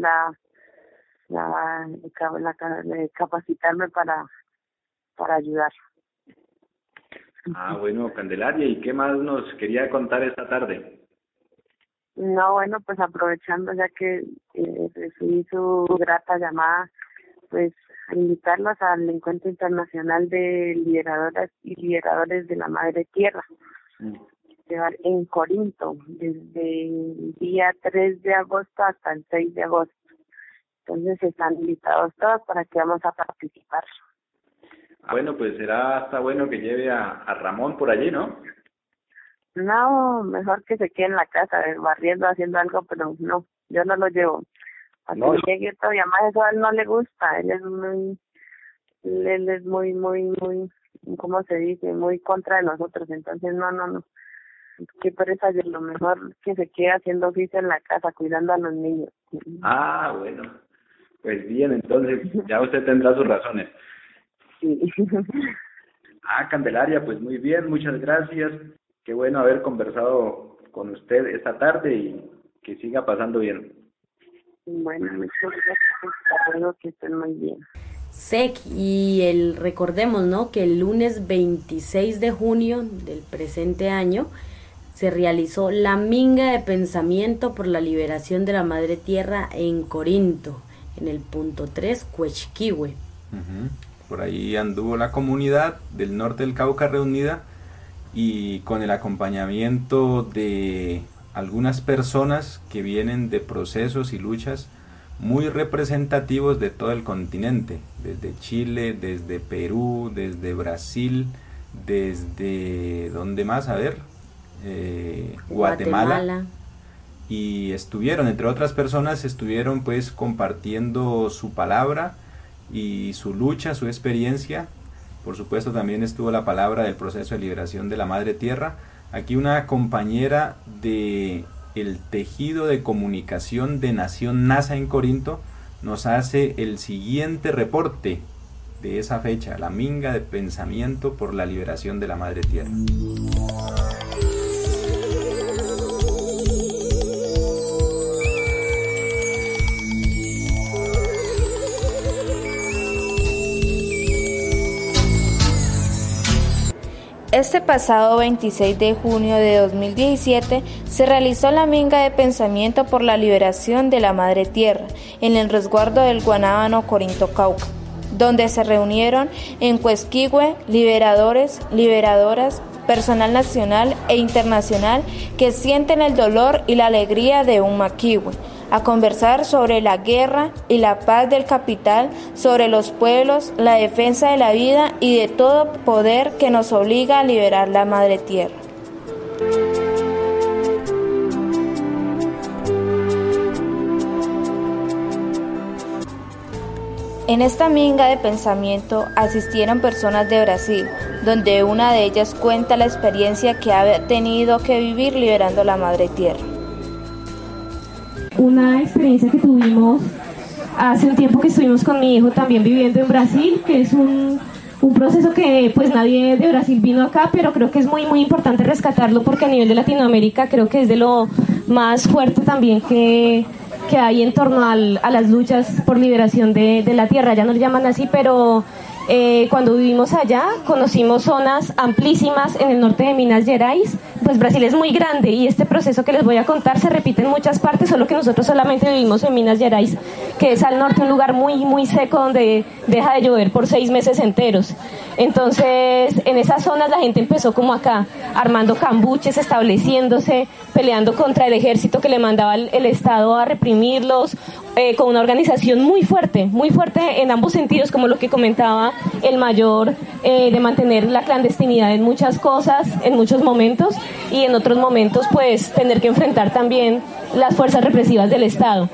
capacitarme para ayudar. Ah, bueno, Candelaria, ¿y qué más nos quería contar esta tarde? No, bueno, pues aprovechando ya que recibí su grata llamada, pues invitarlos al Encuentro Internacional de Liberadoras y Liberadores de la Madre Tierra. llevar en Corinto desde el día 3 de agosto hasta el 6 de agosto. Entonces están invitados todos para que vamos a participar. Bueno, pues está bueno que lleve a Ramón por allí, ¿no? No, mejor que se quede en la casa, barriendo, haciendo algo, pero no, yo no lo llevo. Cuando llegue todo, y además eso a él no le gusta, él es muy, ¿cómo se dice? Muy contra de nosotros, entonces no. Qué pereza, de lo mejor que se quede haciendo oficio en la casa, cuidando a los niños. Ah, bueno, pues bien, entonces ya usted tendrá sus razones. Sí. Candelaria, pues muy bien, muchas gracias. Qué bueno haber conversado con usted esta tarde y que siga pasando bien. Bueno, muchas gracias, espero que estén muy bien. Y recordemos, ¿no?, que el lunes 26 de junio del presente año se realizó la minga de pensamiento por la liberación de la Madre Tierra en Corinto, en el punto 3, Cuechquihue. Por ahí anduvo la comunidad del norte del Cauca reunida y con el acompañamiento de algunas personas que vienen de procesos y luchas muy representativos de todo el continente, desde Chile, desde Perú, desde Brasil, desde ¿dónde más? A ver, Guatemala. Y estuvieron, entre otras personas, pues compartiendo su palabra y su lucha, su experiencia. Por supuesto también estuvo la palabra del proceso de liberación de la Madre Tierra. Aquí una compañera de el tejido de comunicación de Nación NASA en Corinto nos hace el siguiente reporte de esa fecha, la minga de pensamiento por la liberación de la Madre Tierra. Este pasado 26 de junio de 2017 se realizó la minga de pensamiento por la liberación de la Madre Tierra en el resguardo del Guanábano Corinto Cauca, donde se reunieron en Cuechquihue liberadores, liberadoras, personal nacional e internacional que sienten el dolor y la alegría de un maquihue, a conversar sobre la guerra y la paz del capital, sobre los pueblos, la defensa de la vida y de todo poder que nos obliga a liberar la Madre Tierra. En esta minga de pensamiento asistieron personas de Brasil, donde una de ellas cuenta la experiencia que ha tenido que vivir liberando la Madre Tierra. Una experiencia que tuvimos hace un tiempo que estuvimos con mi hijo también viviendo en Brasil, que es un proceso que pues nadie de Brasil vino acá, pero creo que es muy importante rescatarlo porque a nivel de Latinoamérica creo que es de lo más fuerte también que hay en torno a las luchas por liberación de la tierra. Ya no le llaman así, pero cuando vivimos allá conocimos zonas amplísimas en el norte de Minas Gerais. Pues Brasil es muy grande y este proceso que les voy a contar se repite en muchas partes, solo que nosotros solamente vivimos en Minas Gerais, que es al norte un lugar muy seco donde deja de llover por 6 meses enteros. Entonces en esas zonas la gente empezó como acá, armando cambuches, estableciéndose, peleando contra el ejército que le mandaba el Estado a reprimirlos, con una organización muy fuerte en ambos sentidos, como lo que comentaba el mayor, de mantener la clandestinidad en muchas cosas, en muchos momentos, y en otros momentos pues tener que enfrentar también las fuerzas represivas del Estado.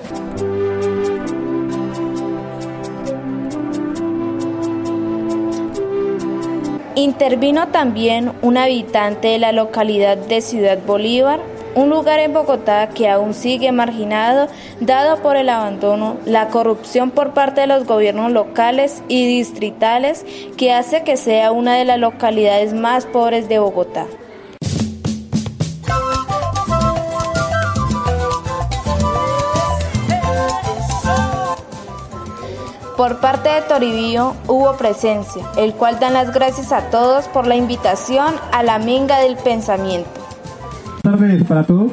Intervino también un habitante de la localidad de Ciudad Bolívar, un lugar en Bogotá que aún sigue marginado, dado por el abandono, la corrupción por parte de los gobiernos locales y distritales, que hace que sea una de las localidades más pobres de Bogotá. Por parte de Toribío hubo presencia, el cual dan las gracias a todos por la invitación a la minga del pensamiento. Buenas tardes para todos.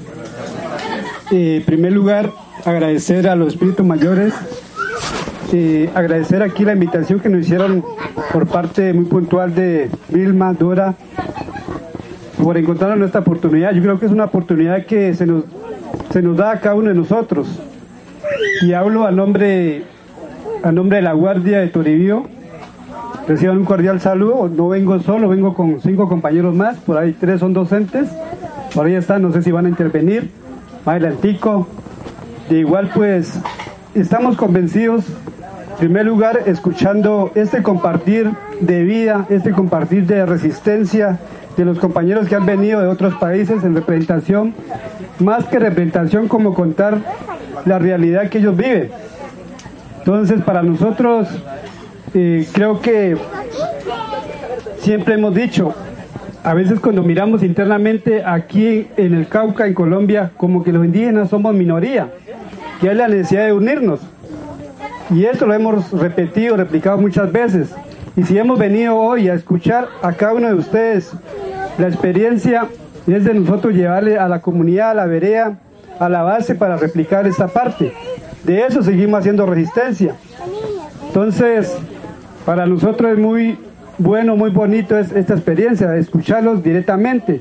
En primer lugar, agradecer a los espíritus mayores, agradecer aquí la invitación que nos hicieron por parte muy puntual de Vilma, Dora, por encontrarnos en esta oportunidad. Yo creo que es una oportunidad que se nos da a cada uno de nosotros. Y hablo a nombre de la Guardia de Toribío. Reciban un cordial saludo. No vengo solo, vengo con 5 compañeros más. Por ahí 3 son docentes. Por ahí están, no sé si van a intervenir. Más adelantico. De igual, pues, estamos convencidos, en primer lugar, escuchando este compartir de vida, este compartir de resistencia de los compañeros que han venido de otros países en representación, más que representación, como contar la realidad que ellos viven. Entonces, para nosotros, creo que siempre hemos dicho, a veces cuando miramos internamente aquí en el Cauca, en Colombia, como que los indígenas somos minoría, y hay la necesidad de unirnos. Y esto lo hemos repetido, replicado muchas veces. Y si hemos venido hoy a escuchar a cada uno de ustedes, la experiencia es de nosotros llevarle a la comunidad, a la vereda, a la base para replicar esta parte. De eso seguimos haciendo resistencia. Entonces, para nosotros es muy bueno, muy bonito esta experiencia, de escucharlos directamente.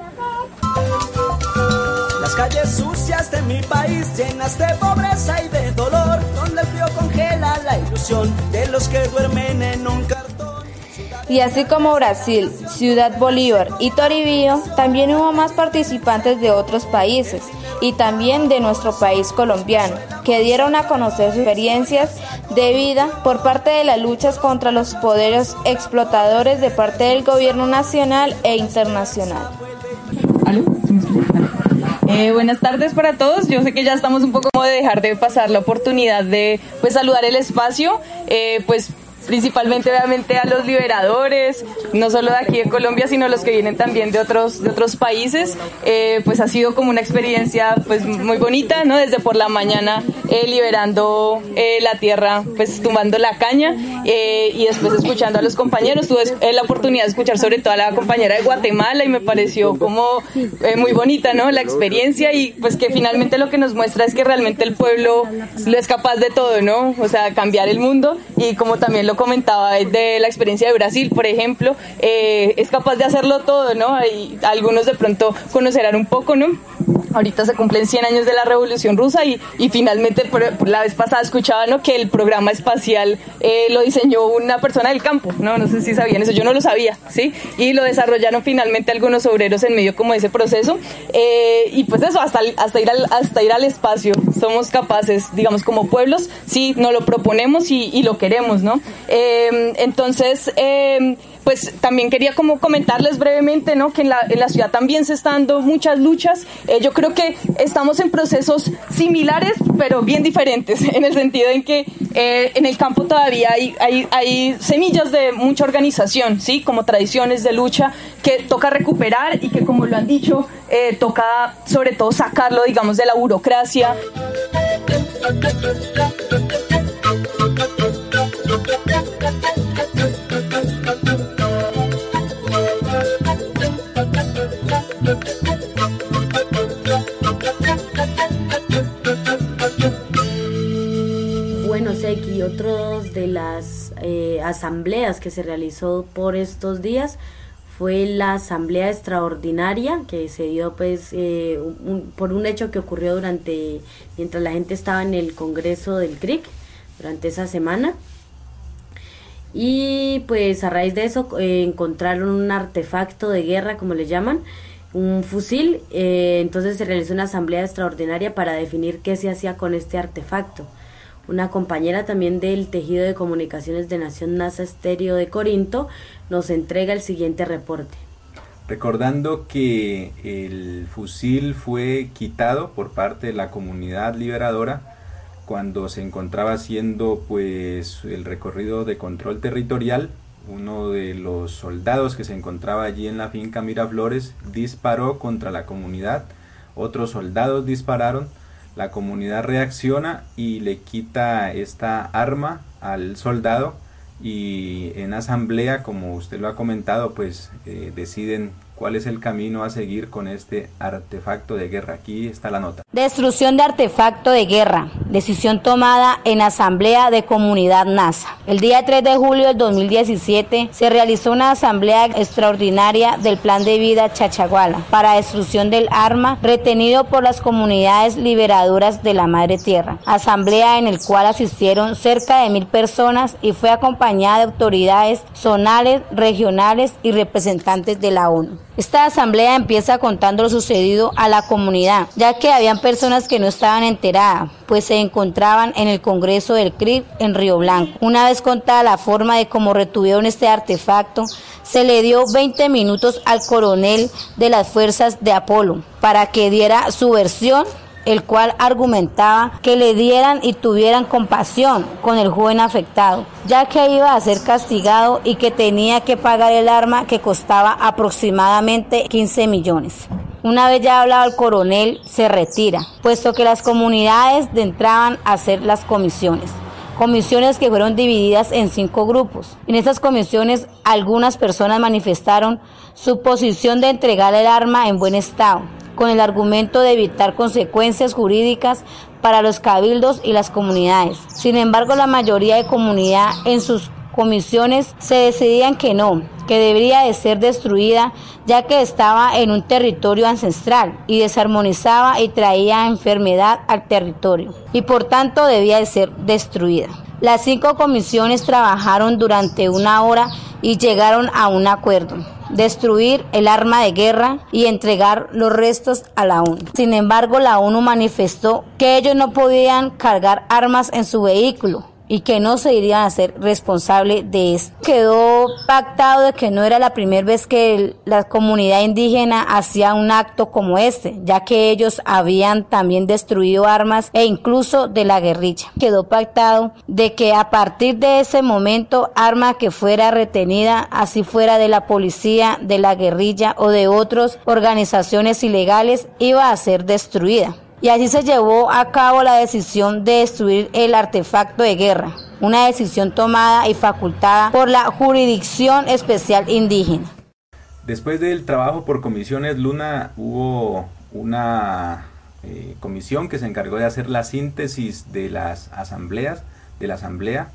Las calles sucias de mi país, llenas de pobreza y de dolor, donde el frío congela la ilusión de los que duermen en un cartón. Y así como Brasil, Ciudad Bolívar y Toribío, también hubo más participantes de otros países y también de nuestro país colombiano, que dieron a conocer sus experiencias de vida por parte de las luchas contra los poderes explotadores de parte del gobierno nacional e internacional. Buenas tardes para todos. Yo sé que ya estamos un poco como de dejar de pasar la oportunidad de saludar el espacio, principalmente obviamente a los liberadores, no solo de aquí de Colombia, sino los que vienen también de otros países. Ha sido como una experiencia muy bonita, ¿no? Desde por la mañana liberando la tierra, tumbando la caña, y después escuchando a los compañeros. Tuve la oportunidad de escuchar sobre todo a la compañera de Guatemala y me pareció como muy bonita, ¿no? La experiencia, y que finalmente lo que nos muestra es que realmente el pueblo lo es capaz de todo, ¿no? O sea, cambiar el mundo, y como también lo comentaba de la experiencia de Brasil, por ejemplo, es capaz de hacerlo todo, ¿no? Y algunos de pronto conocerán un poco, ¿no? Ahorita se cumplen 100 años de la Revolución Rusa y finalmente por la vez pasada escuchaba, ¿no?, que el programa espacial lo diseñó una persona del campo, ¿no? No sé si sabían eso, yo no lo sabía, ¿sí? Y lo desarrollaron finalmente algunos obreros en medio como de ese proceso, y eso, hasta ir al espacio somos capaces, digamos, como pueblos, sí, nos lo proponemos y lo queremos, ¿no? Entonces, también quería como comentarles brevemente, ¿no?, que en la ciudad también se están dando muchas luchas. Yo creo que estamos en procesos similares, pero bien diferentes, en el sentido en que en el campo todavía hay semillas de mucha organización, ¿sí?, como tradiciones de lucha que toca recuperar y que, como lo han dicho, toca sobre todo sacarlo, digamos, de la burocracia. Bueno, Seki, otros de las asambleas que se realizó por estos días fue la asamblea extraordinaria que se dio por un hecho que ocurrió mientras la gente estaba en el Congreso del CRIC durante esa semana. Y a raíz de eso encontraron un artefacto de guerra, como le llaman, un fusil. Entonces se realizó una asamblea extraordinaria para definir qué se hacía con este artefacto. Una compañera también del tejido de comunicaciones de Nación NASA Estéreo de Corinto nos entrega el siguiente reporte. Recordando que el fusil fue quitado por parte de la comunidad liberadora cuando se encontraba haciendo el recorrido de control territorial. Uno de los soldados que se encontraba allí en la finca Miraflores disparó contra la comunidad, otros soldados dispararon, la comunidad reacciona y le quita esta arma al soldado, y en asamblea, como usted lo ha comentado, deciden cuál es el camino a seguir con este artefacto de guerra. Aquí está la nota. Destrucción de artefacto de guerra, decisión tomada en Asamblea de Comunidad NASA. El día 3 de julio del 2017 se realizó una asamblea extraordinaria del Plan de Vida Chachaguala para destrucción del arma retenido por las comunidades liberadoras de la Madre Tierra. Asamblea en el cual asistieron cerca de 1000 personas y fue acompañada de autoridades zonales, regionales y representantes de la ONU. Esta asamblea empieza contando lo sucedido a la comunidad, ya que habían personas que no estaban enteradas, pues se encontraban en el Congreso del CRIP en Río Blanco. Una vez contada la forma de cómo retuvieron este artefacto, se le dio 20 minutos al coronel de las fuerzas de Apolo para que diera su versión, el cual argumentaba que le dieran y tuvieran compasión con el joven afectado, ya que iba a ser castigado y que tenía que pagar el arma que costaba aproximadamente 15 millones. Una vez ya hablado el coronel, se retira, puesto que las comunidades entraban a hacer las comisiones que fueron divididas en 5 grupos. En estas comisiones algunas personas manifestaron su posición de entregar el arma en buen estado, con el argumento de evitar consecuencias jurídicas para los cabildos y las comunidades. Sin embargo, la mayoría de comunidad en sus comisiones se decidían que no, que debería de ser destruida, ya que estaba en un territorio ancestral y desarmonizaba y traía enfermedad al territorio, y por tanto debía de ser destruida. Las 5 comisiones trabajaron durante 1 hora y llegaron a un acuerdo: destruir el arma de guerra y entregar los restos a la ONU. Sin embargo, la ONU manifestó que ellos no podían cargar armas en su vehículo y que no se irían a ser responsables de esto. Quedó pactado de que no era la primera vez que la comunidad indígena hacía un acto como este, ya que ellos habían también destruido armas e incluso de la guerrilla. Quedó pactado de que a partir de ese momento, arma que fuera retenida, así fuera de la policía, de la guerrilla o de otras organizaciones ilegales, iba a ser destruida. Y así se llevó a cabo la decisión de destruir el artefacto de guerra, una decisión tomada y facultada por la Jurisdicción Especial Indígena. Después del trabajo por comisiones, Luna, hubo una comisión que se encargó de hacer la síntesis de las asambleas, de la asamblea.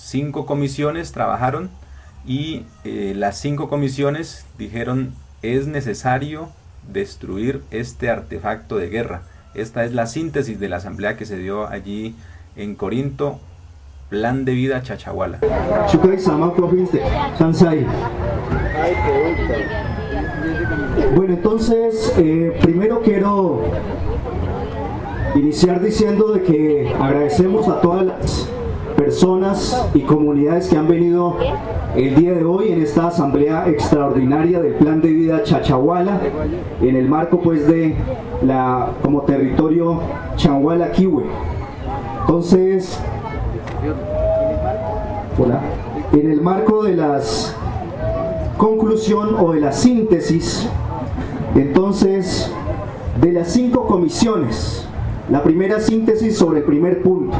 5 comisiones trabajaron y las 5 comisiones dijeron: es necesario destruir este artefacto de guerra. Esta es la síntesis de la asamblea que se dio allí en Corinto, Plan de Vida Chachaguala. Bueno, entonces, primero quiero iniciar diciendo de que agradecemos a todas las personas y comunidades que han venido el día de hoy en esta asamblea extraordinaria del Plan de Vida Chachaguala, en el marco pues de como territorio Changuala-Kiwe. Entonces, en el marco de las conclusión o de la síntesis, entonces, de las 5 comisiones, la primera síntesis sobre el primer punto.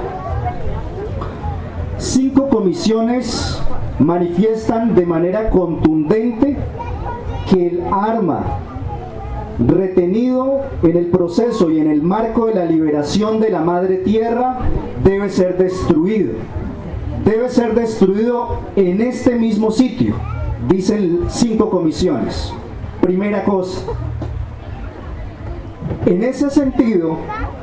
5 comisiones manifiestan de manera contundente que el arma retenido en el proceso y en el marco de la liberación de la Madre Tierra debe ser destruido. Debe ser destruido en este mismo sitio, dicen 5 comisiones. Primera cosa. En ese sentido,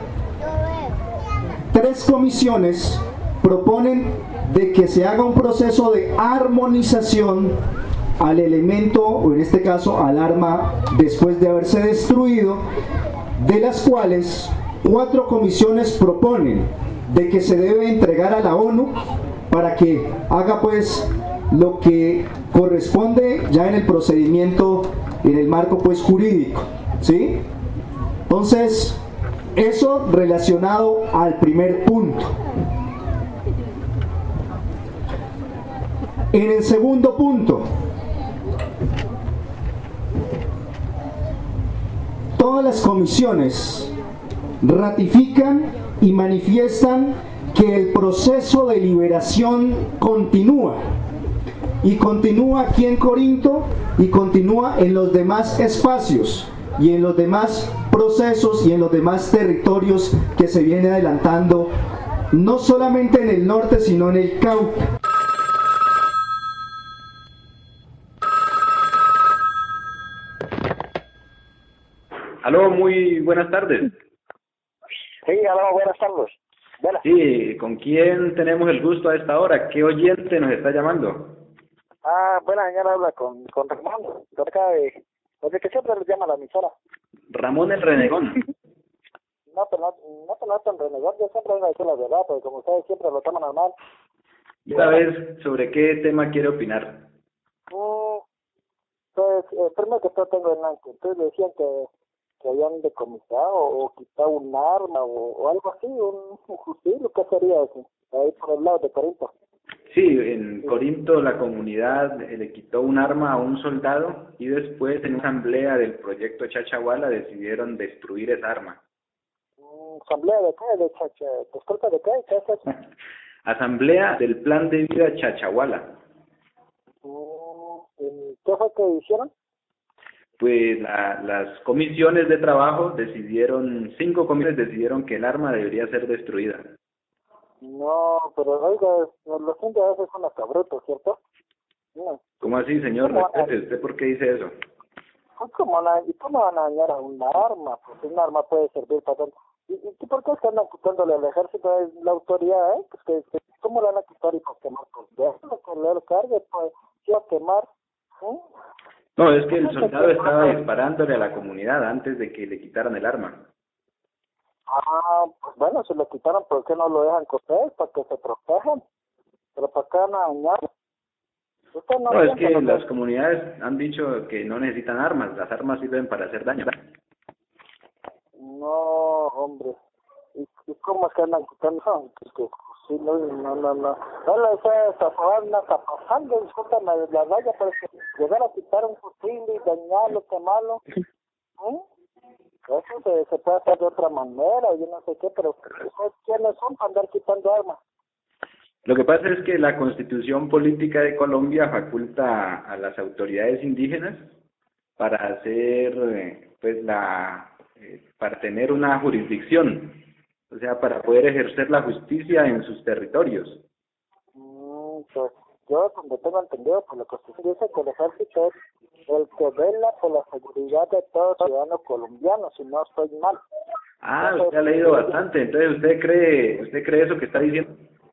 3 comisiones proponen de que se haga un proceso de armonización al elemento, o en este caso al arma, después de haberse destruido, de las cuales 4 comisiones proponen de que se debe entregar a la ONU para que haga pues lo que corresponde ya en el procedimiento, en el marco pues jurídico, ¿sí? Entonces, eso relacionado al primer punto. En el segundo punto, todas las comisiones ratifican y manifiestan que el proceso de liberación continúa, y continúa aquí en Corinto y continúa en los demás espacios y en los demás procesos y en los demás territorios que se viene adelantando, no solamente en el norte, sino en el Cauca. Aló, muy buenas tardes. Sí, aló, buenas tardes. Buenas. Sí, ¿con quién tenemos el gusto a esta hora? ¿Qué oyente nos está llamando? Buena señora, habla con Ramón, de acá de que siempre le llama la emisora. Ramón el Renegón. No es tan renegón, yo siempre voy a decir la verdad, porque como ustedes siempre lo toman al mal. Esta vez, ¿sobre qué tema quiere opinar? Pues, primero que todo tengo en la inquietud, decían que habían decomisado o quitado un arma o algo así, un fusil, ¿qué sería eso? Ahí por el lado de Corinto. Sí, en Corinto la comunidad le quitó un arma a un soldado y después en una asamblea del proyecto Chachahuala decidieron destruir esa arma. ¿Asamblea de qué? ¿De Chacha? ¿Disculpa de qué? ¿Qué es eso? Asamblea del Plan de Vida Chachahuala. ¿Qué fue que hicieron? Pues las comisiones de trabajo decidieron, 5 comisiones decidieron que el arma debería ser destruida. No, pero oiga, los indios a veces son hasta brutos, ¿cierto? No. ¿Cómo así, señor? Respete, ¿usted por qué dice eso? Pues ¿cómo van a dañar a un arma? Pues un arma puede servir para... ¿Y por qué es que andan quitándole al ejército la autoridad, Pues ¿cómo le van a quitar y por quemar? Pues déjalo que le cargue, pues, sí a quemar, No, es que el soldado estaba disparándole a la comunidad antes de que le quitaran el arma. Pues bueno, si lo quitaron, ¿por qué no lo dejan coger? Para que se protejan. Pero para qué van a dañar. No, es que las comunidades han dicho que no necesitan armas. Las armas sirven para hacer daño. No, hombre. ¿Y cómo es que andan quitando? Pues que sí, no. No le sé, esa está pasando, discúlpame, la valla, pero llegar a quitar un fusil y dañarlo, quemarlo. Eso se puede hacer de otra manera, yo no sé qué, pero ¿quiénes son para andar quitando armas? Lo que pasa es que la Constitución Política de Colombia faculta a las autoridades indígenas para hacer, para tener una jurisdicción, o sea, para poder ejercer la justicia en sus territorios. Pues yo, donde tengo entendido, pues la Constitución dice que el ejército es el que vela por la seguridad de todo ciudadano colombiano, si no estoy mal. Usted ha leído bastante, entonces ¿usted cree eso que está diciendo?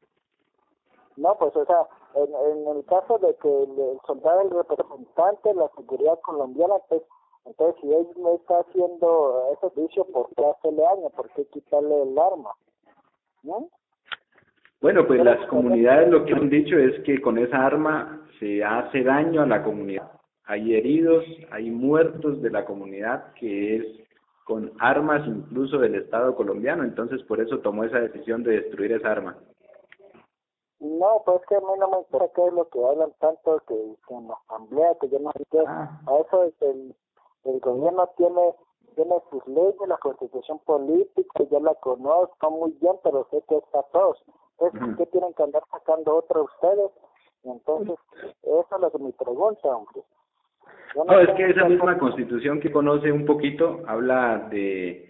No, pues o sea, en el caso de que el soldado es el representante de la seguridad colombiana, pues, entonces si él me está haciendo ese servicio, ¿por qué hacerle daño? ¿Por qué quitarle el arma? ¿No? Bueno, pues las comunidades lo que han dicho es que con esa arma se hace daño a la comunidad. Hay heridos, hay muertos de la comunidad que es con armas incluso del Estado colombiano, entonces por eso tomó esa decisión de destruir esa arma. No, pues que a mí no me interesa qué es lo que hablan tanto que en la asamblea, que yo no sé qué. A eso es el gobierno tiene sus leyes, la constitución política, yo la conozco muy bien, pero sé que es para todos. Entonces, ¿qué tienen que andar sacando otro ustedes? Y entonces, esa es lo que me pregunta, hombre. No, es que esa misma constitución que conoce un poquito habla de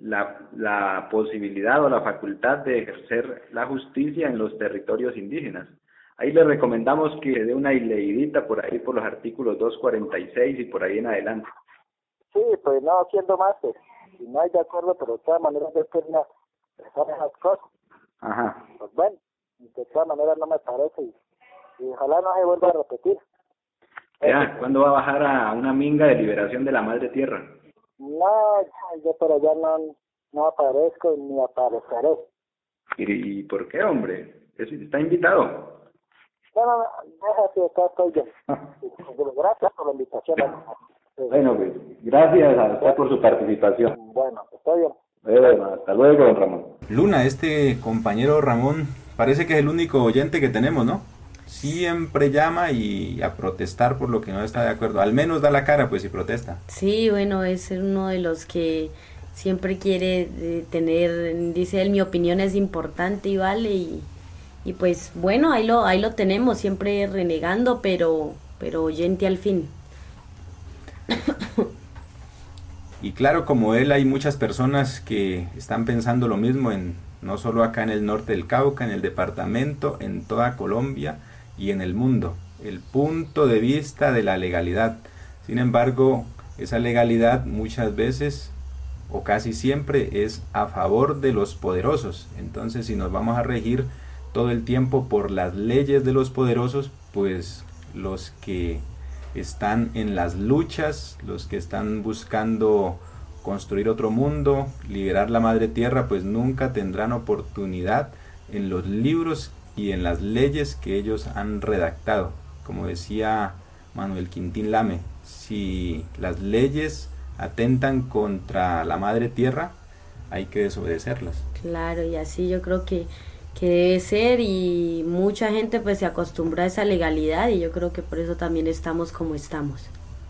la posibilidad o la facultad de ejercer la justicia en los territorios indígenas. Ahí le recomendamos que dé una leidita por ahí por los artículos 246 y por ahí en adelante. Sí, pues no, haciendo más, si no hay de acuerdo, pero de todas maneras es que expresar esas cosas. Ajá. Pues bueno, de todas maneras no me parece y ojalá no se vuelva a repetir. ¿Cuándo va a bajar a una minga de liberación de la madre tierra? No, yo por allá no aparezco ni apareceré. ¿Y por qué, hombre? ¿Está invitado? No, déjate, acá estoy yo. Gracias por la invitación. Bueno, pues, gracias a usted por su participación. Bueno, estoy bien. Bueno, hasta luego, don Ramón. Luna, este compañero Ramón, parece que es el único oyente que tenemos, ¿no? Siempre llama y a protestar por lo que no está de acuerdo. Al menos da la cara, pues, y protesta. Sí, bueno, es uno de los que siempre quiere tener, dice él, mi opinión es importante y vale, y Y pues bueno, ahí lo tenemos, siempre renegando, pero oyente al fin. Y claro, como él, hay muchas personas que están pensando lo mismo, no solo acá en el norte del Cauca, en el departamento, en toda Colombia y en el mundo. El punto de vista de la legalidad. Sin embargo, esa legalidad muchas veces o casi siempre es a favor de los poderosos. Entonces, si nos vamos a regir todo el tiempo por las leyes de los poderosos, pues los que están en las luchas, los que están buscando construir otro mundo, liberar la madre tierra, pues nunca tendrán oportunidad en los libros y en las leyes que ellos han redactado. Como decía Manuel Quintín Lame, si las leyes atentan contra la madre tierra, hay que desobedecerlas. Claro, y así yo creo que debe ser, y mucha gente pues se acostumbra a esa legalidad, y yo creo que por eso también estamos como estamos.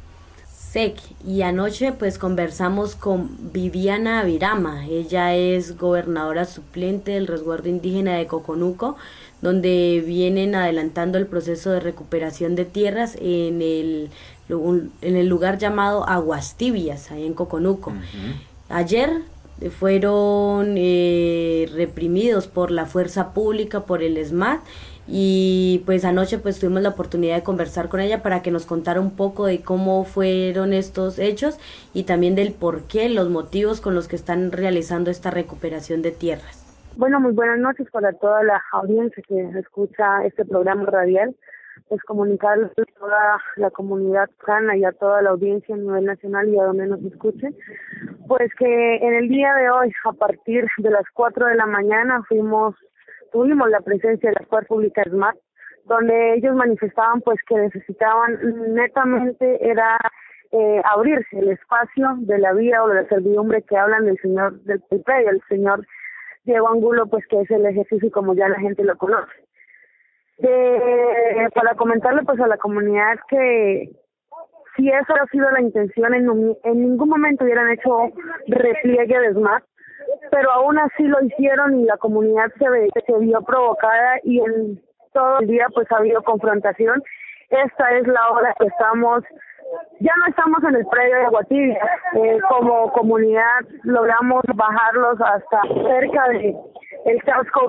Y anoche pues conversamos con Viviana Virama. Ella es gobernadora suplente del resguardo indígena de Coconuco, donde vienen adelantando el proceso de recuperación de tierras en el lugar llamado Aguas Tibias, ahí en Coconuco. Ayer fueron reprimidos por la fuerza pública, por el SMAT, y pues anoche pues tuvimos la oportunidad de conversar con ella para que nos contara un poco de cómo fueron estos hechos y también del por qué, los motivos con los que están realizando esta recuperación de tierras. Bueno, muy buenas noches para toda la audiencia que escucha este programa radial. Pues comunicarles a toda la comunidad cana y a toda la audiencia a nivel nacional y a donde nos escuchen, pues que en el día de hoy, a partir de las 4 de la mañana, tuvimos la presencia de la Fuerza Pública SMAT, donde ellos manifestaban pues que necesitaban netamente era abrirse el espacio de la vía o de la servidumbre que hablan del señor del predio, el señor Diego Angulo, pues que es el ejercicio como ya la gente lo conoce. Para comentarle pues a la comunidad que si eso ha sido la intención, en ningún momento hubieran hecho repliegue de SMAT, pero aún así lo hicieron y la comunidad se vio provocada y en todo el día pues ha habido confrontación. Esta es la hora que ya no estamos en el predio de Agua Tibia, como comunidad logramos bajarlos hasta cerca del casco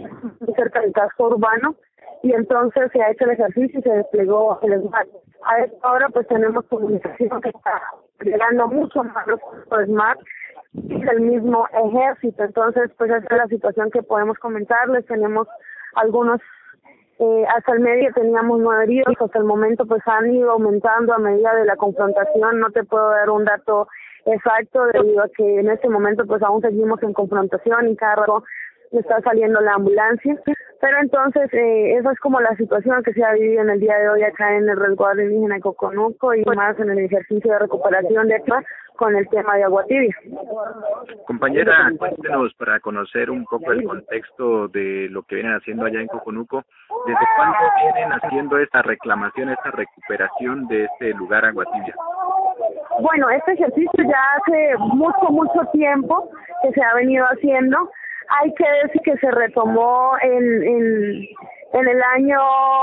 urbano, y entonces se ha hecho el ejercicio y se desplegó el SMAT. A esta hora pues tenemos comunicación que está llegando mucho más los SMAT y el mismo ejército, entonces pues esa es la situación que podemos comentarles. Tenemos algunos, hasta el medio teníamos 9 heridos, hasta el momento pues han ido aumentando a medida de la confrontación. No te puedo dar un dato exacto debido a que en este momento pues aún seguimos en confrontación y cada rato está saliendo la ambulancia, pero entonces esa es como la situación que se ha vivido en el día de hoy acá en el resguardo indígena de Coconuco y más en el ejercicio de recuperación de acá con el tema de Agua Tibia. Compañera, cuéntenos para conocer un poco el contexto de lo que vienen haciendo allá en Coconuco. ¿Desde cuándo vienen haciendo esta reclamación, esta recuperación de este lugar Agua Tibia? Bueno, este ejercicio ya hace mucho tiempo que se ha venido haciendo. Hay que decir que se retomó en el año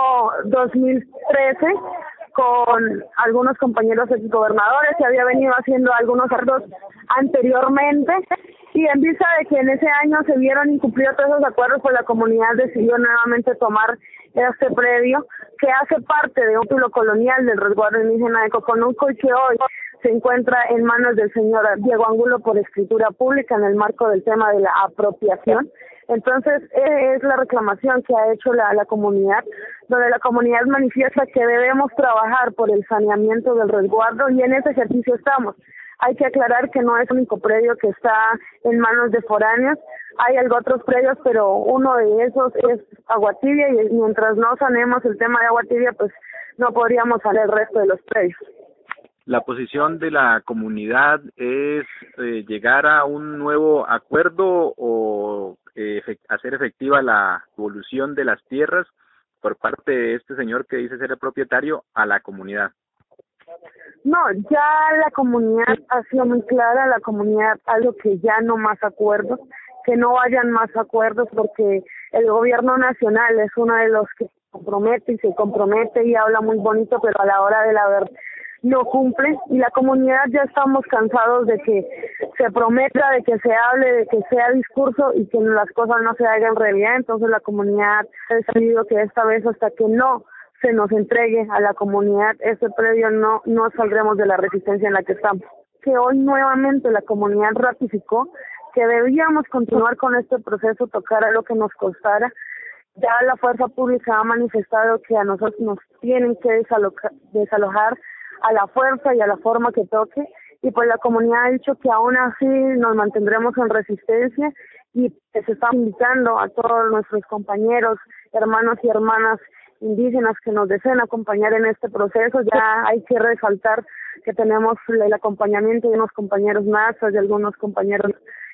2013 con algunos compañeros exgobernadores. Se había venido haciendo algunos acuerdos anteriormente y en vista de que en ese año se vieron incumplidos todos esos acuerdos, pues la comunidad decidió nuevamente tomar este predio que hace parte de un título colonial del resguardo indígena de Coconuco y que hoy se encuentra en manos del señor Diego Angulo por escritura pública en el marco del tema de la apropiación. Entonces, es la reclamación que ha hecho la comunidad, donde la comunidad manifiesta que debemos trabajar por el saneamiento del resguardo y en ese ejercicio estamos. Hay que aclarar que no es el único predio que está en manos de foráneos, hay otros predios, pero uno de esos es Agua Tibia y mientras no sanemos el tema de Agua Tibia, pues no podríamos salir el resto de los predios. ¿La posición de la comunidad es llegar a un nuevo acuerdo o hacer efectiva la devolución de las tierras por parte de este señor que dice ser el propietario a la comunidad? No, ya la comunidad ha sido muy clara, la comunidad ha dicho que ya no más acuerdos, que no hayan más acuerdos porque el gobierno nacional es uno de los que se compromete y habla muy bonito, pero a la hora de la verdad no cumple, y la comunidad ya estamos cansados de que se prometa, de que se hable, de que sea discurso y que las cosas no se hagan realidad. Entonces la comunidad ha decidido que esta vez, hasta que no se nos entregue a la comunidad ese predio, no saldremos de la resistencia en la que estamos. Que hoy nuevamente la comunidad ratificó que debíamos continuar con este proceso, tocara lo que nos costara. Ya la fuerza pública ha manifestado que a nosotros nos tienen que desalojar a la fuerza y a la forma que toque, y pues la comunidad ha dicho que aún así nos mantendremos en resistencia, y se está invitando a todos nuestros compañeros, hermanos y hermanas indígenas que nos deseen acompañar en este proceso. Ya hay que resaltar que tenemos el acompañamiento de unos compañeros nazas, de algunos compañeros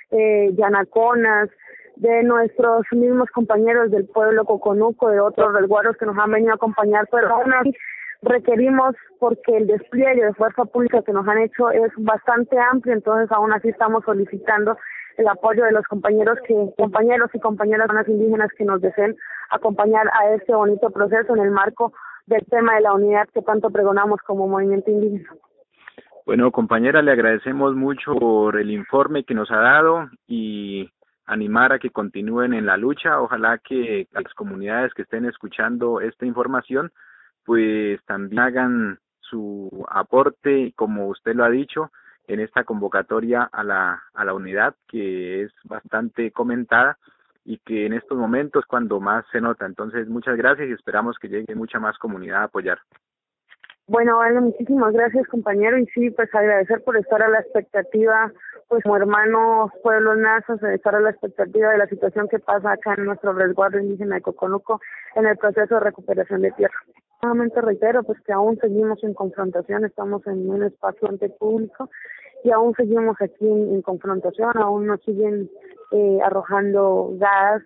yanaconas, de nuestros mismos compañeros del pueblo coconuco, de otros resguardos que nos han venido a acompañar, pero aún así requerimos, porque el despliegue de fuerza pública que nos han hecho es bastante amplio, entonces aún así estamos solicitando el apoyo de los compañeros y compañeras indígenas que nos deseen acompañar a este bonito proceso en el marco del tema de la unidad que tanto pregonamos como movimiento indígena. Bueno, compañera, le agradecemos mucho por el informe que nos ha dado y animar a que continúen en la lucha. Ojalá que las comunidades que estén escuchando esta información pues también hagan su aporte, como usted lo ha dicho, en esta convocatoria a la unidad, que es bastante comentada y que en estos momentos cuando más se nota. Entonces, muchas gracias y esperamos que llegue mucha más comunidad a apoyar. Bueno, vale, muchísimas gracias, compañero, y sí, pues agradecer por estar a la expectativa, pues como hermanos pueblos nazos, estar a la expectativa de la situación que pasa acá en nuestro resguardo indígena de Coconuco en el proceso de recuperación de tierra. Nuevamente reitero, pues que aún seguimos en confrontación, estamos en un espacio ante público y aún seguimos aquí en confrontación, aún nos siguen arrojando gas,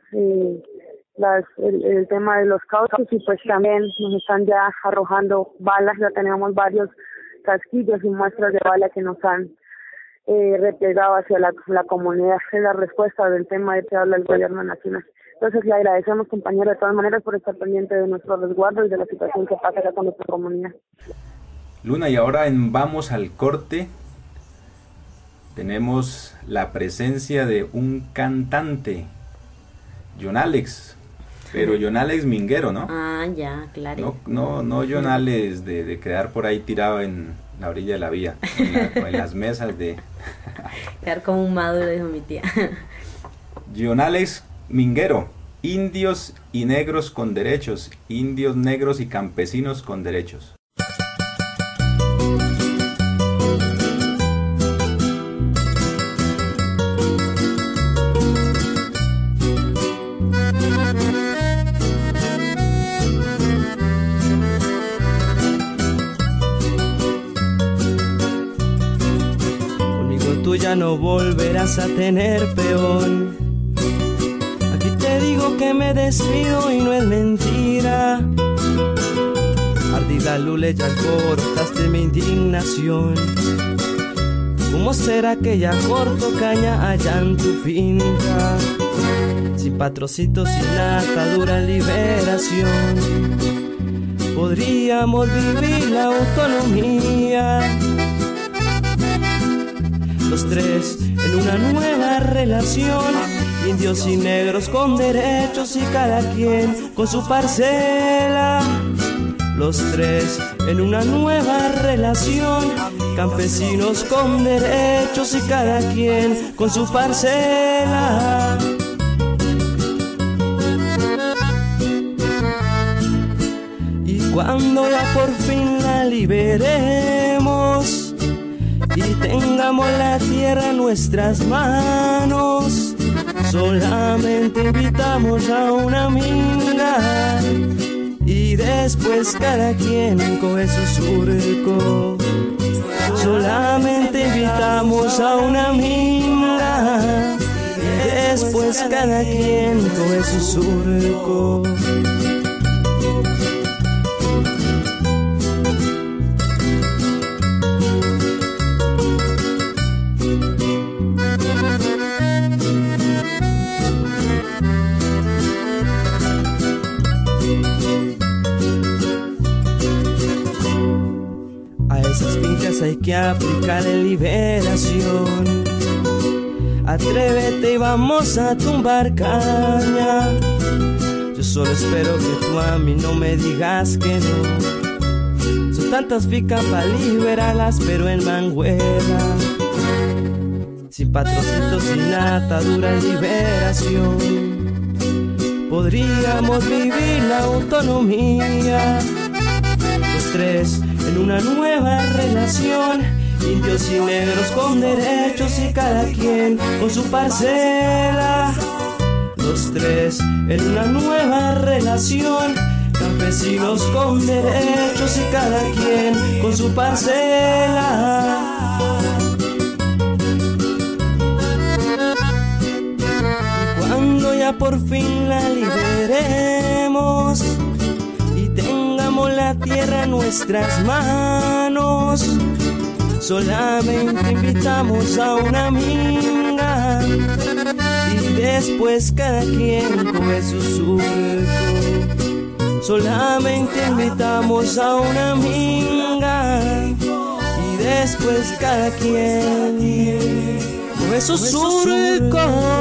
el tema de los cauchos, y pues también nos están ya arrojando balas. Ya tenemos varios casquillos y muestras de bala que nos han replegado hacia la comunidad. Es la respuesta del tema de que habla el gobierno nacional. Entonces le agradecemos, compañero, de todas maneras por estar pendiente de nuestro resguardo y de la situación que pasa acá con nuestra comunidad. Luna, y ahora vamos al corte. Tenemos la presencia de un cantante, John Alex, pero John Alex Minguero, ¿no? Ah, ya, claro. No John Alex de quedar por ahí tirado en la orilla de la vía, o en las mesas de... Quedar como un maduro, dijo mi tía. John Alex Minguero, indios y negros con derechos, indios, negros y campesinos con derechos. Tú ya no volverás a tener peón. Aquí te digo que me despido y no es mentira. Ardila lule ya cortaste mi indignación. ¿Cómo será que ya corto caña allá en tu finca? Sin patrocito, sin atadura, liberación. Podríamos vivir la autonomía, los tres en una nueva relación, indios y negros con derechos y cada quien con su parcela. Los tres en una nueva relación, campesinos con derechos y cada quien con su parcela. Y cuando ya por fin la liberemos y tengamos la tierra en nuestras manos, solamente invitamos a una minga y después cada quien coge su surco. Solamente invitamos a una minga y después cada quien coge su surco. pues hay que aplicarle liberación. Atrévete y vamos a tumbar caña. Yo solo espero que tú a mí no me digas que no. Son tantas ficas para liberarlas, pero en Manguera, sin patrocitos, sin atadura en liberación, podríamos vivir la autonomía, los tres en una nueva relación, indios y negros con derechos y cada quien con su parcela. Los tres en una nueva relación, campesinos con derechos y cada quien con su parcela. Y cuando ya por fin la liberemos y tengamos la tierra en nuestras manos, solamente invitamos a una minga y después cada quien coge su surco. Solamente invitamos a una minga y después cada quien coge su surco.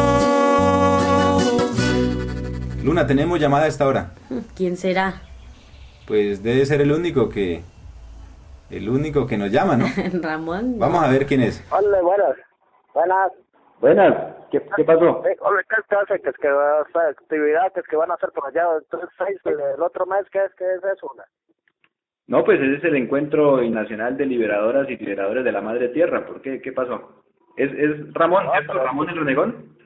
Luna, tenemos llamada a esta hora. ¿Quién será? Pues debe ser el único que nos llama, ¿no? Ramón. Vamos a ver quién es. Hola, buenas. Buenas. Buenas, ¿qué pasó? Hola, ¿qué hace? ¿Qué es que esa actividad que van a hacer por allá? Entonces, el otro mes, ¿qué es eso? No, pues ese es el encuentro nacional de liberadoras y liberadores de la Madre Tierra. ¿Por qué? ¿Qué pasó? ¿Es Ramón, cierto? ¿Ramón el Renegón?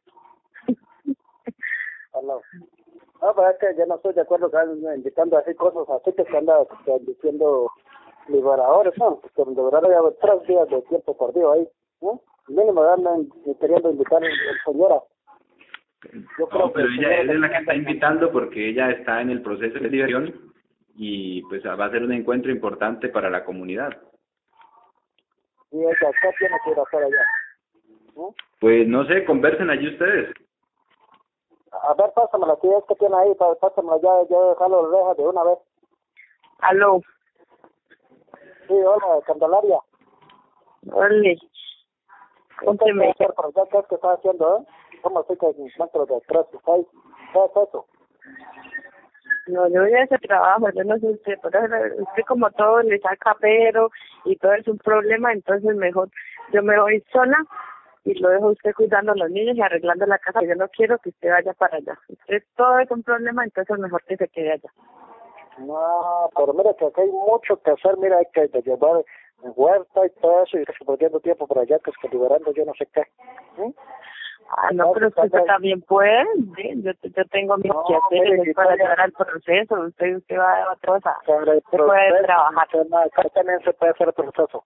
Hola. No, pero es que yo no estoy de acuerdo que andan indicando así cosas así que andan diciendo liberadores, ¿no? Porque de verdad ya 3 días de tiempo perdido ahí, ¿no? Mínimo andan queriendo invitar a la señora. Yo creo pero ella es la que está invitando porque ella está en el proceso de liberación y pues va a ser un encuentro importante para la comunidad. Y ella acá tiene que ir a hacer allá, ¿no? Pues no sé, conversen allí ustedes. A ver, pásamela, si es que tiene ahí, pásamela ya, yo jalo la oreja de una vez. Aló. Sí, hola, Candelaria. Hola. Cuéntame. ¿Qué es que está haciendo, ¿Cómo estoy que encuentro de 3 o 6? ¿Qué es eso? No, yo voy a ese trabajo, yo no sé usted, pero usted como todo le saca pero y todo es un problema, entonces mejor yo me voy sola y lo dejo usted cuidando a los niños y arreglando la casa. Yo no quiero que usted vaya para allá. Usted todo es un problema, entonces mejor que se quede allá. No, pero mira que aquí hay mucho que hacer, mira, hay que llevar huerta y todo eso, y estoy perdiendo tiempo por allá, que es que liberando yo no sé qué. Ah, no, pero usted también puede, ¿sí? Yo tengo mis quehaceres para ayudar al proceso, usted va a otra cosa, usted puede trabajar. Acá también se puede hacer el proceso.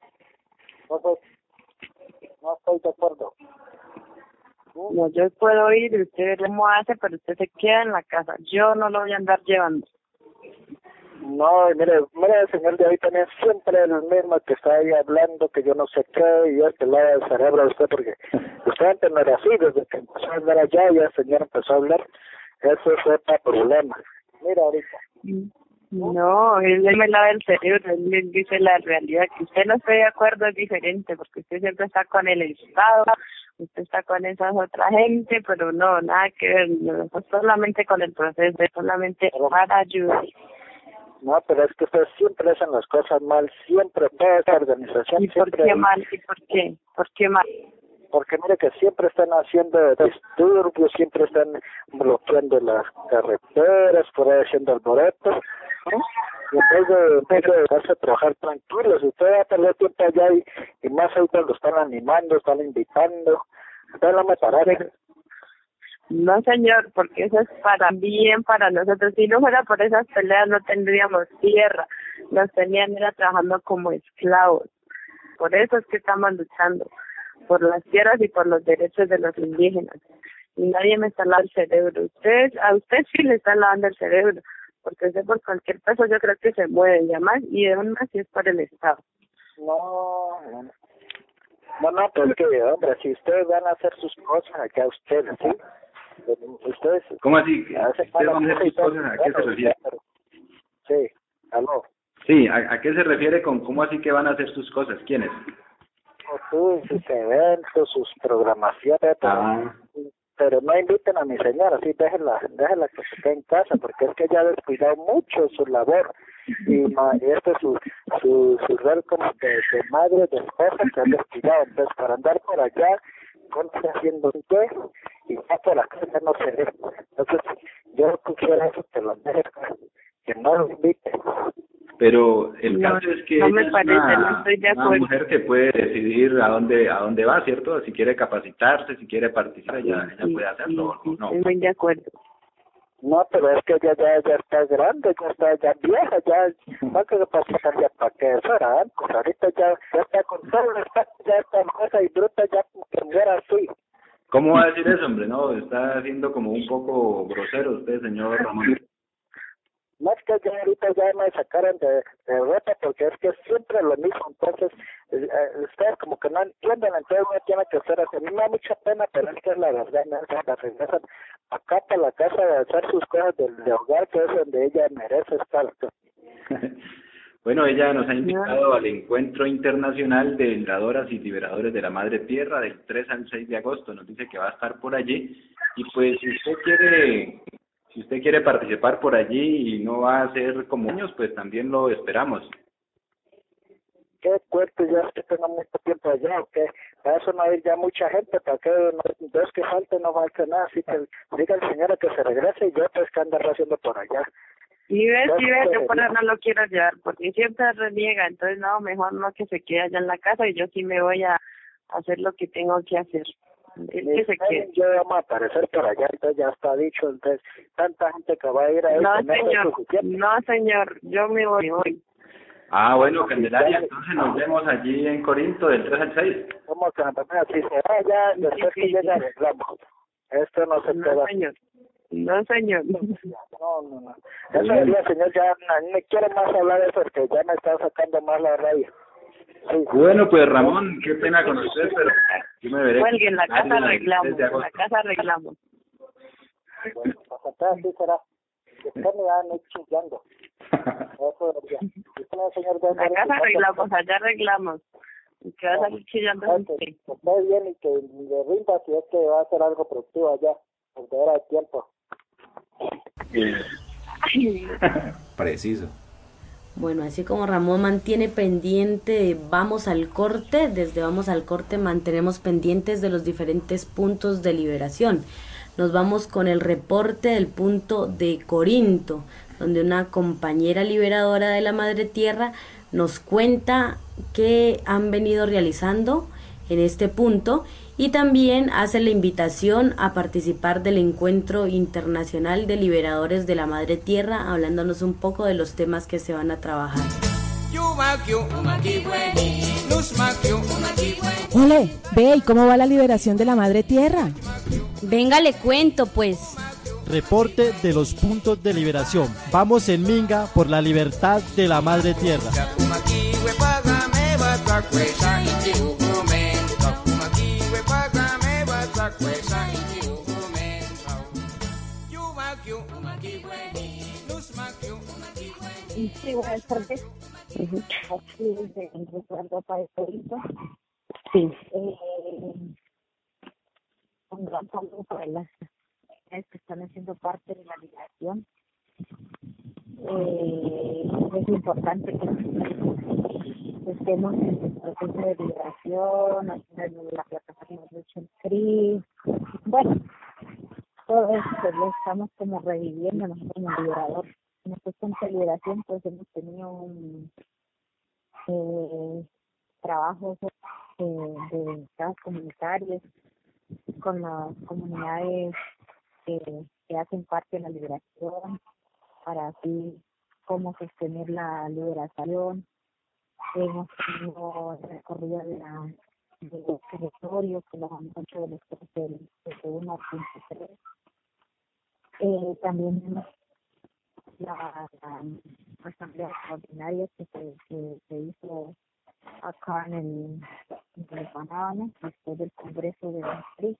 No estoy de acuerdo. No, yo puedo ir y usted ve cómo hace, pero usted se queda en la casa, yo no lo voy a andar llevando. No, mire, el señor de ahí también siempre es el mismo que está ahí hablando, que yo no sé qué, y es que le da el cerebro a usted, porque usted antes no era así, desde que empezó a andar allá, ya el señor empezó a hablar, eso es otro problema. Mira ahorita. No, él me lava el cerebro, él dice la realidad, que usted no esté de acuerdo es diferente, porque usted siempre está con el Estado, usted está con esa otra gente, pero no, nada que ver, no, solamente con el proceso, solamente para ayudar. No, pero es que ustedes siempre hacen las cosas mal, siempre, toda esa organización. ¿Y por qué mal? ¿Y por qué? ¿Por qué mal? Porque mire que siempre están haciendo disturbios, siempre están bloqueando las carreteras, por ahí haciendo alborotos, ¿no? Y en vez de dejarse trabajar tranquilos, usted va a perder tiempo allá y más ahí cuando están animando, están invitando, ustedes no me pararon. No, señor, porque eso es para bien, para nosotros. Si no fuera por esas peleas no tendríamos tierra, nos tenían era trabajando como esclavos. Por eso es que estamos luchando, por las tierras y por los derechos de los indígenas. Y nadie me está lavando el cerebro. A usted sí le está lavando el cerebro, porque usted por cualquier peso yo creo que se mueve, y además, y de un más si es por el Estado. No, pero es que, hombre, si ustedes van a hacer sus cosas acá, ustedes, ¿sí? Ustedes, ¿cómo así? ¿Ustedes van a hacer sus cosas? ¿A qué se refiere? Sí, aló. Sí, ¿a qué se refiere con cómo así que van a hacer sus cosas? ¿Quiénes? Sus eventos, sus programaciones, pero no inviten a mi señora, sí, déjenla que se quede en casa, porque es que ella ha descuidado mucho su labor, y este es su rol como de madre, de esposa, que ha descuidado. Entonces, para andar por allá, haciendo un té, y ya por acá ya no se ve. Entonces, yo quisiera eso, que lo deje, que no lo invite. Pero el caso es que no ella me parece, no estoy de es una acuerdo. mujer que puede decidir a dónde va, ¿cierto? Si quiere capacitarse, si quiere participar, ella puede hacerlo, ¿o no? Estoy de acuerdo. No, pero es que ella ya está grande, ya está vieja, ya no que pasa ya para que eso era antes, ahorita ya está con todo, ya está cosa y bruta, ya que muera así. ¿Cómo va a decir eso, hombre? No, está siendo como un poco grosero usted, señor Ramón. No es que ya ahorita ya me sacaron de reta, porque es que siempre lo mismo, entonces ustedes como que no entienden, entonces uno tiene que hacer así. A mí me da mucha pena, pero es que es la verdad, no la regresan acá para la casa de hacer sus cosas de hogar, que es donde ella merece estar. Bueno, ella nos ha invitado al Encuentro Internacional de Liberadoras y Liberadores de la Madre Tierra del 3 al 6 de agosto. Nos dice que va a estar por allí, y pues si usted quiere participar por allí y no va a ser como niños, pues también lo esperamos. ¿Qué cuento? Ya es que tengo mucho tiempo allá, que para eso no hay ya mucha gente, para que dos que falte no falte nada, así que diga al señor que se regrese y yo pues que andar haciendo por allá. Y ves, yo por eso no lo quiero llevar, porque siempre reniega, entonces no, mejor no, que se quede allá en la casa y yo sí me voy a hacer lo que tengo que hacer. Que se quede. Yo vamos a aparecer por allá, entonces ya está dicho, entonces tanta gente que va a ir a él. No señor, yo me voy. Ah, bueno, Candelaria, entonces nos vemos allí en Corinto del 3 al 6. ¿Cómo que si se va ya, después que llega arreglamos? Esto no se queda. No, señor. No. Eso debería, señor, ya no quiero más hablar de eso, porque ya me está sacando más la radio. Sí. Bueno, pues Ramón, qué pena con usted, pero yo me veré. Cuelgue, en la casa arreglamos, Bueno, pues así será. Usted me van chillando. Eso debería. La casa arreglamos, allá arreglamos. ¿Qué vas a salir chillando? Que esté bien y que le rinda si es que va a hacer algo productivo allá, porque ahora hay tiempo. Preciso. Bueno, así como Ramón mantiene pendiente Vamos al Corte, desde Vamos al Corte mantenemos pendientes de los diferentes puntos de liberación. Nos vamos con el reporte del punto de Corinto, donde una compañera liberadora de la Madre Tierra nos cuenta qué han venido realizando en este punto, y también hace la invitación a participar del Encuentro Internacional de Liberadores de la Madre Tierra, hablándonos un poco de los temas que se van a trabajar. Ole, ve, ¿y cómo va la liberación de la Madre Tierra? Venga, le cuento pues. Reporte de los puntos de liberación. Vamos en Minga por la libertad de la Madre Tierra. Sí, buenas tardes. Aquí desde el resguardo para el Corinto. Sí. Un gran saludo para las que están haciendo parte de la liberación. Es importante que estemos en el proceso de liberación, haciendo la plataforma de Lucha Free. Bueno, todo esto lo estamos como reviviendo nosotros como liberador. Nosotros con liberación pues hemos tenido trabajos de casas comunitarias con las comunidades que hacen parte de la liberación, para así cómo sostener la liberación. Hemos tenido el recorrido de los territorios que los han hecho de los del 1 al 23. También hemos la asamblea extraordinaria que se hizo acá en el Panamá, después del Congreso de Madrid.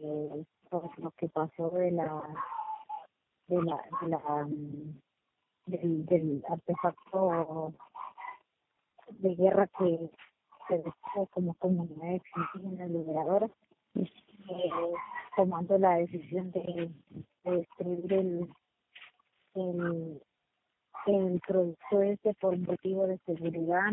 Lo que pasó de del artefacto de guerra que se dejó como comunidades indígenas liberadoras, tomando la decisión de destruir el producto por motivo de seguridad,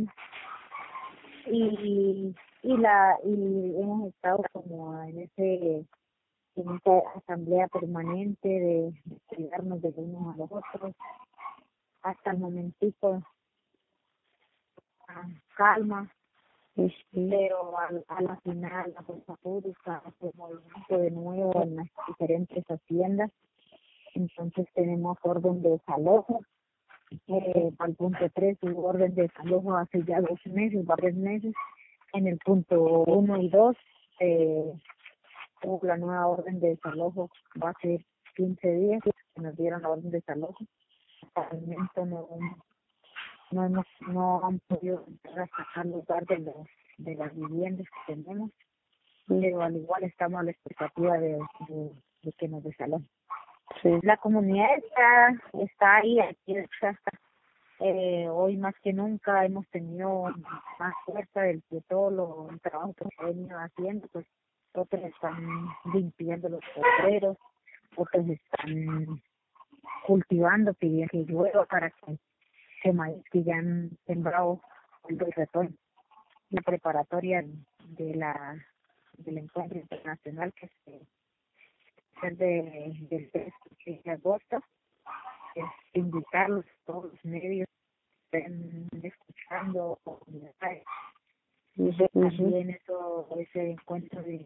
y hemos estado como en esta asamblea permanente de cuidarnos de unos a los otros hasta el momentito, calma, pero a la final la fuerza pública hace movimiento de nuevo en las diferentes haciendas. Entonces tenemos orden de desalojo. Al punto 3 hubo orden de desalojo hace ya 2 meses, varios meses. En el punto 1 y 2 la nueva orden de desalojo va a ser 15 días que nos dieron la orden de desalojo. Hasta el momento no han podido sacar lugar de las viviendas que tenemos, pero al igual estamos a la expectativa de que nos desalojen. Sí. La comunidad está ahí, aquí está. Hoy más que nunca hemos tenido más fuerza del que todo el trabajo que se ha venido haciendo, pues otros están limpiando los potreros, otros están cultivando, pidiendo que llueva para que ese maíz que ya han sembrado el retorno. La preparatoria del encuentro internacional que es del 3 de agosto, es invitarlos a todos los medios, estén escuchando comunidades. También ese encuentro de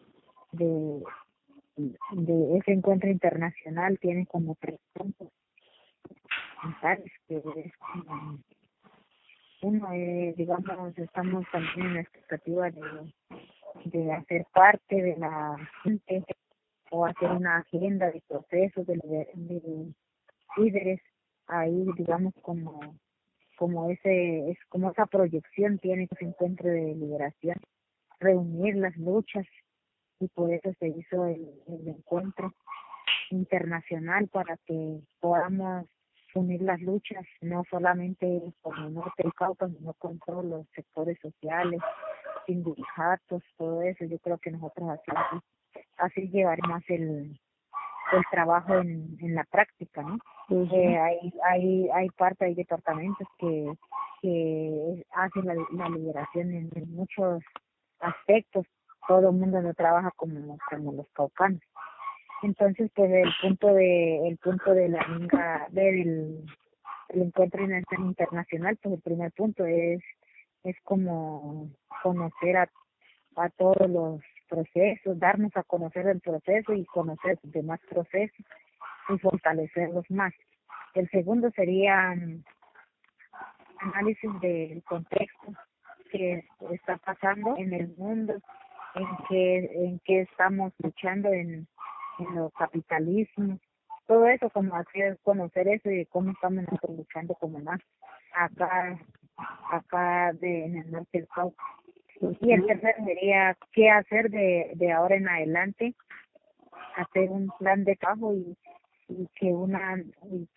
ese encuentro internacional tiene como 3 puntos fundamentales, que es como uno, digamos, estamos también en la expectativa de hacer parte de la gente o hacer una agenda de procesos de líderes ahí, digamos, como esa proyección tiene ese encuentro de liberación, reunir las luchas, y por eso se hizo el encuentro internacional, para que podamos unir las luchas, no solamente con el norte del Cauca, sino con todos los sectores sociales, sindicatos, todo eso. Yo creo que nosotros así llevaremos el trabajo en la práctica, ¿no? Hay departamentos que hacen la liberación en muchos aspectos. Todo el mundo no trabaja como los caucanos. Entonces, pues el punto de la minga del encuentro internacional, pues el primer punto es como conocer a todos los procesos, darnos a conocer el proceso y conocer los demás procesos y fortalecerlos más. El segundo sería análisis del contexto que está pasando en el mundo, en que estamos luchando en los capitalismos, todo eso, como hacer conocer eso y cómo estamos nosotros luchando como más acá en el norte del Cauca. Y el tercer sería qué hacer de ahora en adelante, hacer un plan de trabajo y que unan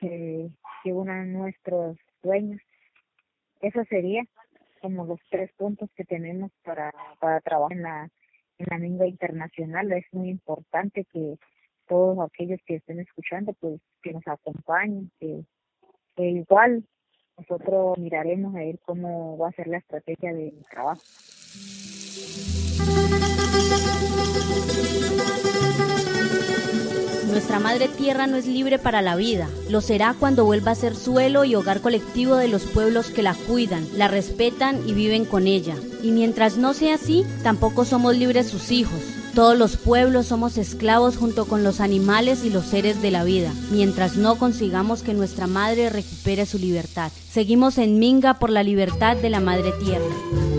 nuestros sueños. Eso sería como los 3 puntos que tenemos para trabajar en la minga internacional. Es muy importante que todos aquellos que estén escuchando, pues que nos acompañen, que igual nosotros miraremos a ver cómo va a ser la estrategia de trabajo. Nuestra madre tierra no es libre para la vida. Lo será cuando vuelva a ser suelo y hogar colectivo de los pueblos que la cuidan, la respetan y viven con ella. Y mientras no sea así, tampoco somos libres sus hijos. Todos los pueblos somos esclavos junto con los animales y los seres de la vida, mientras no consigamos que nuestra madre recupere su libertad. Seguimos en Minga por la libertad de la madre tierra.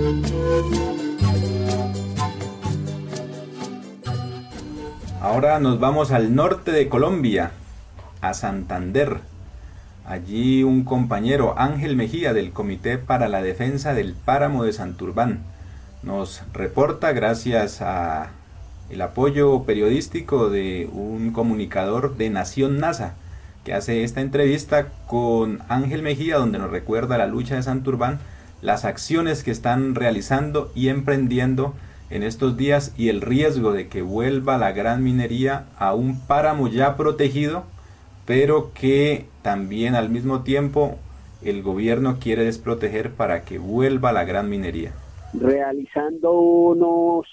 Ahora nos vamos al norte de Colombia, a Santander. Allí un compañero, Ángel Mejía, del Comité para la Defensa del Páramo de Santurbán, nos reporta gracias a el apoyo periodístico de un comunicador de Nación NASA, que hace esta entrevista con Ángel Mejía, donde nos recuerda la lucha de Santurbán, las acciones que están realizando y emprendiendo en estos días y el riesgo de que vuelva la gran minería a un páramo ya protegido, pero que también al mismo tiempo el gobierno quiere desproteger para que vuelva la gran minería. Realizando unos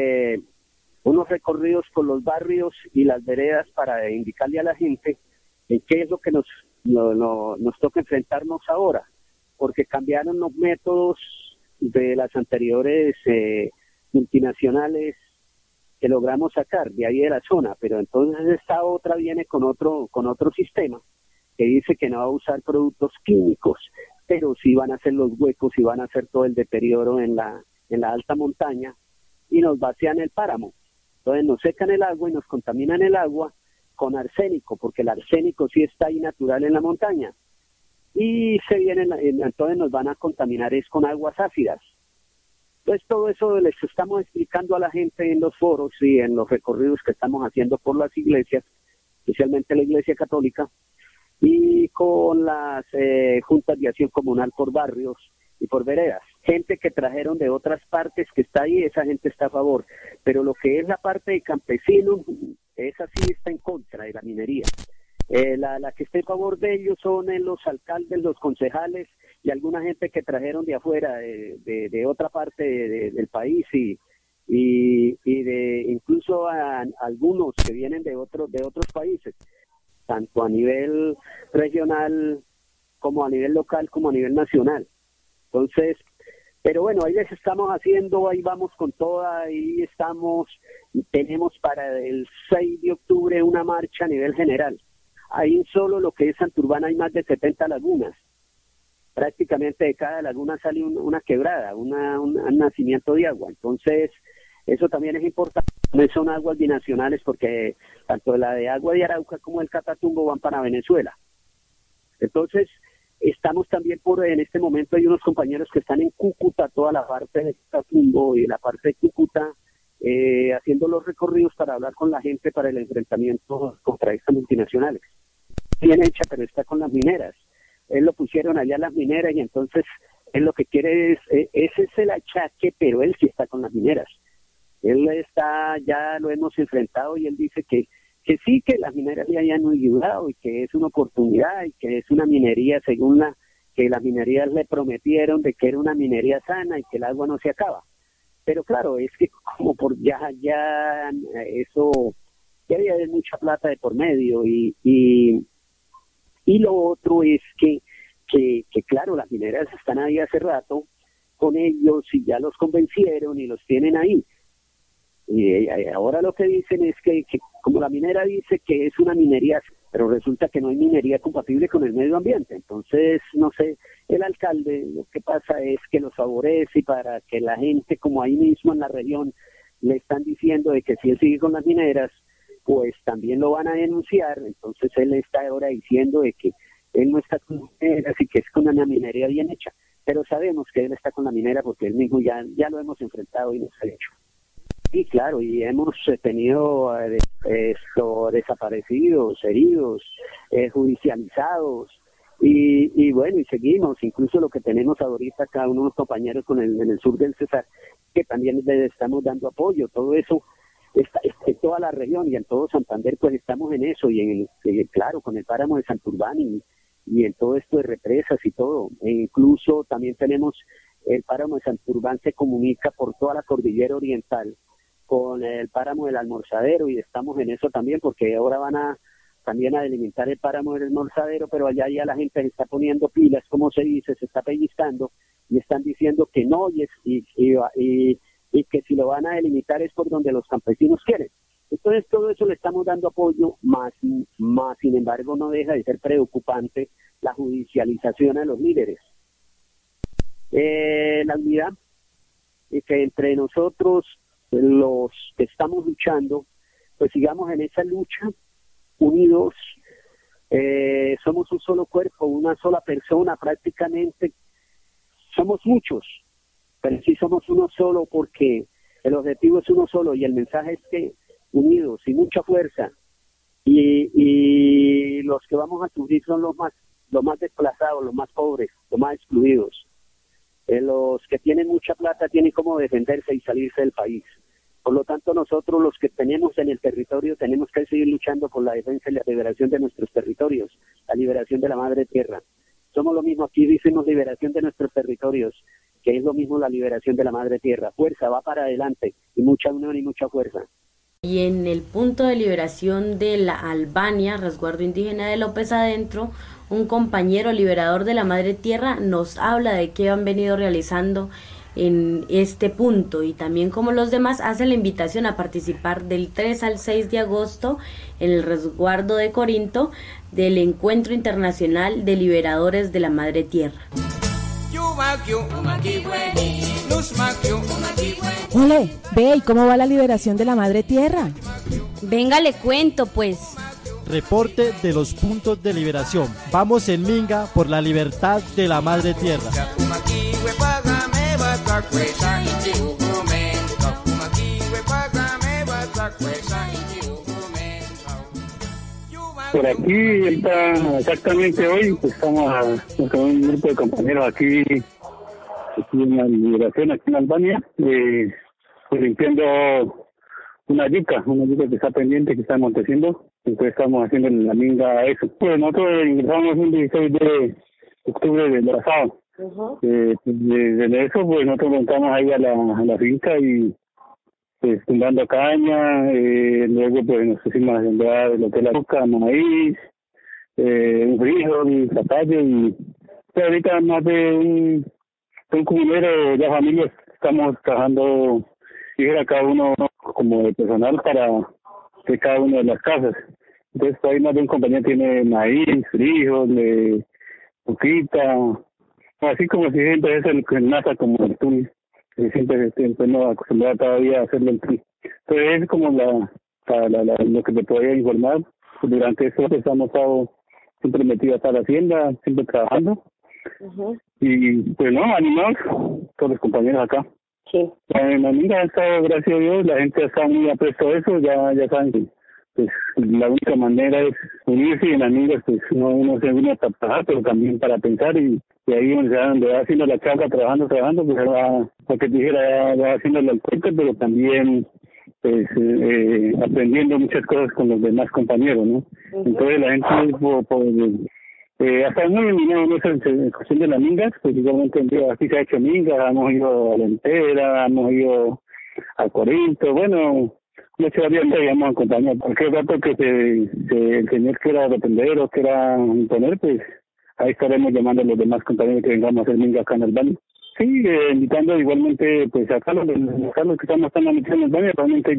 recorridos por los barrios y las veredas para indicarle a la gente qué es lo que nos toca enfrentarnos ahora, porque cambiaron los métodos de las anteriores multinacionales que logramos sacar de ahí de la zona, pero entonces esta otra viene con otro sistema que dice que no va a usar productos químicos, pero sí van a hacer los huecos y van a hacer todo el deterioro en la alta montaña y nos vacían el páramo. Entonces nos secan el agua y nos contaminan el agua con arsénico, porque el arsénico sí está ahí natural en la montaña. Y entonces nos van a contaminar es con aguas ácidas. Entonces todo eso les estamos explicando a la gente en los foros y en los recorridos que estamos haciendo por las iglesias, especialmente la Iglesia Católica, y con las juntas de acción comunal por barrios y por veredas. Gente que trajeron de otras partes que está ahí, esa gente está a favor, pero lo que es la parte de campesinos, esa sí está en contra de la minería. La que está a favor de ellos son los alcaldes, los concejales y alguna gente que trajeron de afuera, de otra parte del país y de incluso algunos que vienen de otros países, tanto a nivel regional como a nivel local como a nivel nacional. Entonces, pero bueno, ahí les estamos haciendo, ahí vamos con toda, ahí estamos, tenemos para el 6 de octubre una marcha a nivel general. Ahí solo lo que es Santurbán hay más de 70 lagunas. Prácticamente de cada laguna sale una quebrada, un nacimiento de agua. Entonces, eso también es importante. No son aguas binacionales porque tanto la de agua de Arauca como el Catatumbo van para Venezuela. Entonces, estamos también en este momento hay unos compañeros que están en Cúcuta, toda la parte de Catatumbo y la parte de Cúcuta, haciendo los recorridos para hablar con la gente para el enfrentamiento contra estas multinacionales. Bien hecha, pero está con las mineras. Él lo pusieron allá las mineras y entonces él lo que quiere ese es el achaque, pero él sí está con las mineras. Él está, ya lo hemos enfrentado y él dice que sí, que las mineras le hayan ayudado y que es una oportunidad y que es una minería según que las minerías le prometieron de que era una minería sana y que el agua no se acaba. Pero claro, es que como por ya eso, ya había mucha plata de por medio y lo otro es que claro, las mineras están ahí hace rato con ellos y ya los convencieron y los tienen ahí. Y ahora lo que dicen es que como la minera dice que es una minería, pero resulta que no hay minería compatible con el medio ambiente. Entonces, no sé, el alcalde lo que pasa es que los favorece para que la gente, como ahí mismo en la región, le están diciendo de que si él sigue con las mineras, pues también lo van a denunciar. Entonces él está ahora diciendo de que él no está con mineras y que es con una minería bien hecha. Pero sabemos que él está con la minera porque él mismo ya lo hemos enfrentado y nos ha hecho. Sí, claro, y hemos tenido desaparecidos, heridos, judicializados, y bueno, y seguimos, incluso lo que tenemos ahorita acá, unos compañeros en el sur del Cesar, que también les estamos dando apoyo, todo eso, está en toda la región y en todo Santander, pues estamos en eso, y claro, con el páramo de Santurbán y en todo esto de represas y todo, e incluso también tenemos el páramo de Santurbán, se comunica por toda la cordillera oriental, con el páramo del Almorzadero y estamos en eso también porque ahora van también a delimitar el páramo del Almorzadero, pero allá ya la gente se está poniendo pilas, como se dice, se está pellizcando y están diciendo que no y que si lo van a delimitar es por donde los campesinos quieren. Entonces todo eso le estamos dando apoyo, más sin embargo no deja de ser preocupante la judicialización a los líderes. La unidad y que entre nosotros los que estamos luchando, pues sigamos en esa lucha, unidos, somos un solo cuerpo, una sola persona prácticamente, somos muchos, pero sí somos uno solo porque el objetivo es uno solo y el mensaje es que unidos y mucha fuerza y los que vamos a sufrir son los más desplazados, los más pobres, los más excluidos. Los que tienen mucha plata tienen cómo defenderse y salirse del país. Por lo tanto, nosotros los que tenemos en el territorio tenemos que seguir luchando por la defensa y la liberación de nuestros territorios, la liberación de la madre tierra. Somos lo mismo, aquí decimos liberación de nuestros territorios, que es lo mismo la liberación de la madre tierra. Fuerza, va para adelante, y mucha unión y mucha fuerza. Y en el punto de liberación de la Albania, resguardo indígena de López Adentro, un compañero liberador de la madre tierra nos habla de qué han venido realizando en este punto, y también como los demás hacen la invitación a participar del 3 al 6 de agosto en el resguardo de Corinto del Encuentro Internacional de Liberadores de la Madre Tierra. Ole, ve, ¿y cómo va la liberación de la Madre Tierra? Venga, le cuento pues. Reporte de los puntos de liberación. Vamos en Minga por la libertad de la Madre Tierra. Por aquí está exactamente hoy, pues estamos con un grupo de compañeros aquí en la liberación, aquí en Albania, pues limpiando una yuca que está pendiente, que está aconteciendo. Entonces estamos haciendo en la Minga eso. Pues nosotros ingresamos el 16 de octubre del pasado. Desde eso, pues nosotros montamos ahí a la finca y pues tumbando caña, luego pues nos pusimos a sembrar lo que es la yuca, maíz, un frijol, zapallo, y pues ahorita más de un cumulero de familias estamos trabajando, dijera cada uno como de personal para de cada una de las casas. Entonces ahí más de un compañero tiene maíz, frijol, poquita, así como si siempre es el NASA como el túnel. Siempre no acostumbrado todavía a hacerlo en tri. Entonces es como lo que te podría informar. Durante eso hemos estado siempre metidos a la hacienda, siempre trabajando. Y pues no, animados, todos los compañeros acá. Sí. La Minga ha estado, gracias a Dios, la gente está muy apresto a eso, ya saben que pues la única manera es unirse, y en la Minga pues uno se une para trabajar, pero también para pensar, y ahí donde va haciendo la charla, trabajando, pues va, porque dijera, va haciendo el corte, pero también pues aprendiendo muchas cosas con los demás compañeros, ¿no? Entonces la gente hasta muy eliminado en cuestión de las mingas, pues igualmente aquí se ha hecho mingas, hemos ido a la Entera, hemos ido a Corinto, bueno, muchas veces íbamos a acompañar, porque el rato que el señor quiera depender o quiera imponer, pues ahí estaremos llamando a los demás compañeros que vengamos a hacer mingas acá en Albania. Sí, invitando igualmente pues acá los que estamos tan metidos en Albania, realmente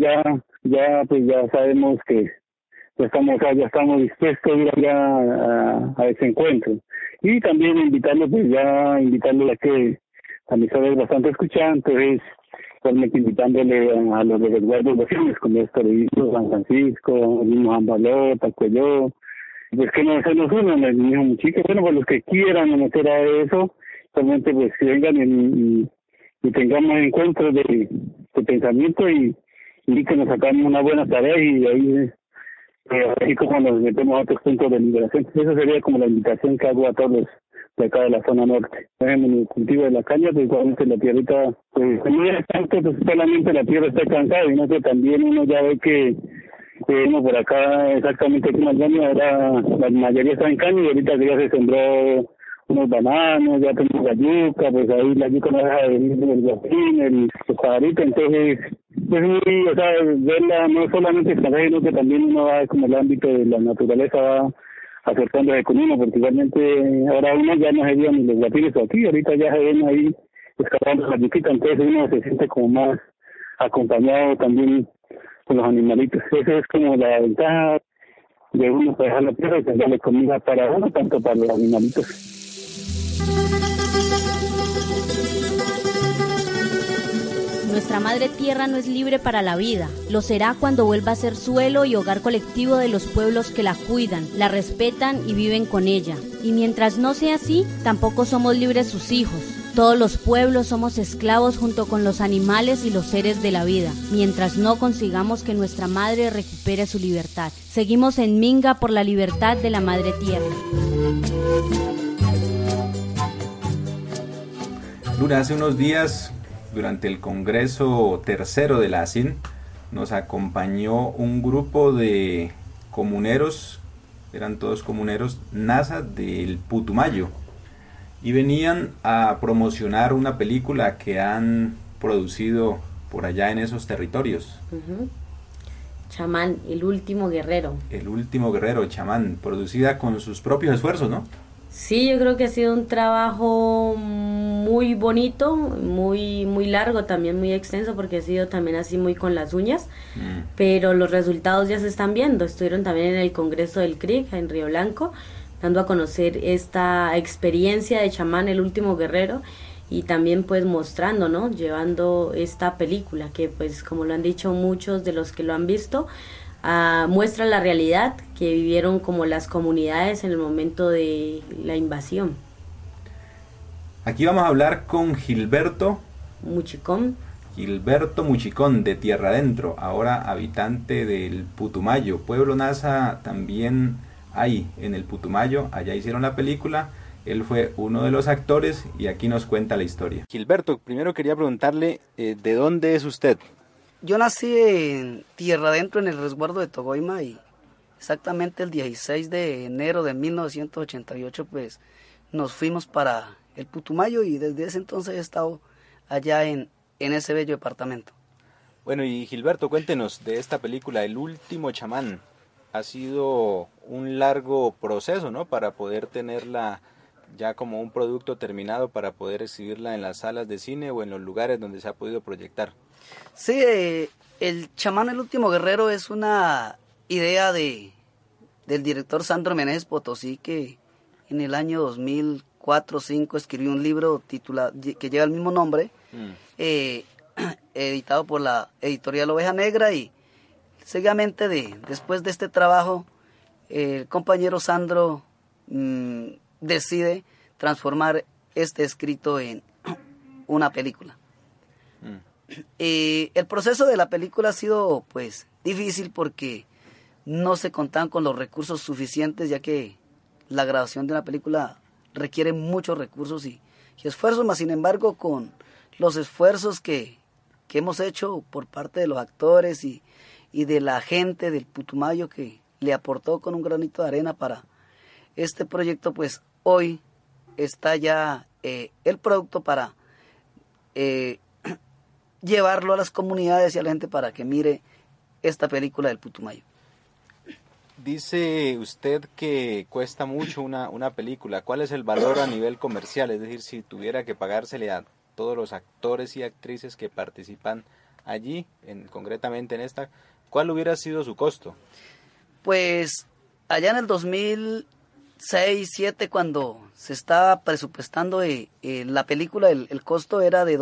ya sabemos que ya estamos dispuestos a ir allá a ese encuentro. Y también invitarlo a que a mis es bastante escuchantes, realmente invitándole a los de resguardos vecinos, como es Toribio, San Francisco, el mismo Ambalota, Cuello, pues que no se nos unan, el mismo chico, bueno, pues los que quieran meter a eso, realmente pues que vengan y tengamos encuentros de pensamiento y que nos sacamos una buena tarea, y ahí así como nos metemos a otros puntos de liberación. Esa sería como la invitación que hago a todos los de acá de la zona norte. En el cultivo de la caña, pues igualmente la tierrita, pues no es tanto, pues solamente la tierra está cansada, y no que también uno ya ve que uno por acá, exactamente aquí en Albania, ahora la mayoría está en caña, y ahorita ya se sembró unos bananos, ya tenemos la yuca, pues ahí la yuca no deja de venir el guapín, el pajarito, entonces pues muy, o sea, verla no solamente extranjera, sino que también uno va como el ámbito de la naturaleza, va acercándose con uno, porque igualmente ahora uno ya no se veía ni los guapines aquí, ahorita ya se ven ahí escapando la yuquita, entonces uno se siente como más acompañado también con los animalitos. Eso es como la ventaja de uno para dejar la tierra y darle comida para uno, tanto para los animalitos. Nuestra madre tierra no es libre para la vida, lo será cuando vuelva a ser suelo y hogar colectivo de los pueblos que la cuidan, la respetan y viven con ella. Y mientras no sea así, tampoco somos libres sus hijos. Todos los pueblos somos esclavos junto con los animales y los seres de la vida, mientras no consigamos que nuestra madre recupere su libertad. Seguimos en Minga por la libertad de la madre tierra. Luna, hace unos días, durante el Congreso tercero de la ASIN, nos acompañó un grupo de comuneros, eran todos comuneros, NASA del Putumayo, y venían a promocionar una película que han producido por allá en esos territorios. Chamán, el último guerrero. El último guerrero, Chamán, producida con sus propios esfuerzos, ¿no? Sí, yo creo que ha sido un trabajo muy bonito, muy largo, también muy extenso, porque ha sido también así muy con las uñas, pero los resultados ya se están viendo. Estuvieron también en el Congreso del CRIC en Río Blanco, dando a conocer esta experiencia de Chamán, el último guerrero, y también pues mostrando, ¿no? Llevando esta película que, pues, como lo han dicho muchos de los que lo han visto, muestra la realidad que vivieron como las comunidades en el momento de la invasión. Aquí vamos a hablar con Gilberto Muchicón. Gilberto Muchicón, de Tierra Adentro, ahora habitante del Putumayo. Pueblo NASA también hay en el Putumayo, allá hicieron la película, él fue uno de los actores y aquí nos cuenta la historia. Gilberto, primero quería preguntarle, ¿de dónde es usted? Yo nací en Tierra Adentro, en el resguardo de Togoima, y exactamente el 16 de enero de 1988 pues nos fuimos para el Putumayo y desde ese entonces he estado allá en ese bello departamento. Bueno, y Gilberto, cuéntenos de esta película, El último chamán. Ha sido un largo proceso, ¿no? Para poder tenerla ya como un producto terminado, para poder exhibirla en las salas de cine o en los lugares donde se ha podido proyectar. Sí, el chamán, el último guerrero es una idea del director Sandro Meneses Potosí, que en el año 2004-2005 escribió un libro titulado, que lleva el mismo nombre, editado por la editorial Oveja Negra, y seguidamente después de este trabajo el compañero Sandro decide transformar este escrito en una película. El proceso de la película ha sido pues difícil porque no se contaban con los recursos suficientes, ya que la grabación de una película requiere muchos recursos y esfuerzos, más sin embargo con los esfuerzos que hemos hecho por parte de los actores y de la gente del Putumayo, que le aportó con un granito de arena para este proyecto, pues hoy está ya el producto para llevarlo a las comunidades y a la gente para que mire esta película del Putumayo. Dice usted que cuesta mucho una película. ¿Cuál es el valor a nivel comercial? Es decir, si tuviera que pagársele a todos los actores y actrices que participan allí, concretamente en esta, ¿cuál hubiera sido su costo? Pues allá en el 2006-2007, cuando se estaba presupuestando la película, el costo era de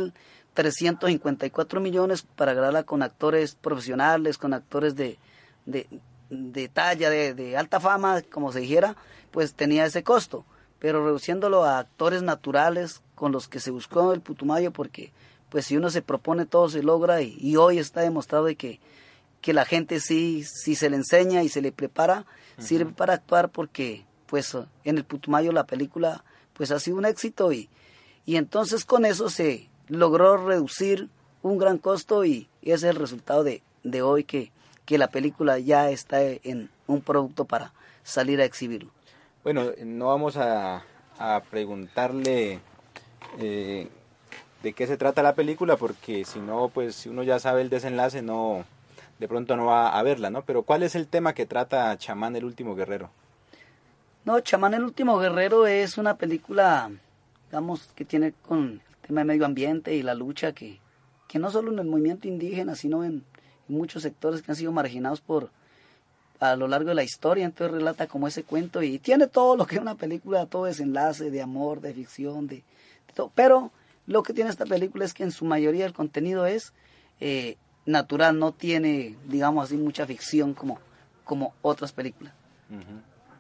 2.354 millones para grabarla con actores profesionales, con actores de talla, de alta fama, como se dijera, pues tenía ese costo, pero reduciéndolo a actores naturales con los que se buscó el Putumayo, porque pues si uno se propone todo se logra, y hoy está demostrado de que la gente sí se le enseña y se le prepara, sirve para actuar, porque pues en el Putumayo la película pues ha sido un éxito, y entonces con eso se logró reducir un gran costo, y ese es el resultado de hoy, que la película ya está en un producto para salir a exhibirlo. Bueno, no vamos a preguntarle de qué se trata la película, porque si no, pues si uno ya sabe el desenlace, no, de pronto no va a verla, ¿no? Pero ¿cuál es el tema que trata Chamán, el último guerrero? No, Chamán, el último guerrero es una película, digamos, que tiene con el tema de medio ambiente y la lucha que no solo en el movimiento indígena, sino en muchos sectores que han sido marginados a lo largo de la historia. Entonces relata como ese cuento y tiene todo lo que es una película, todo desenlace de amor, de ficción, de todo. Pero lo que tiene esta película es que en su mayoría el contenido es natural, no tiene, digamos así, mucha ficción como otras películas.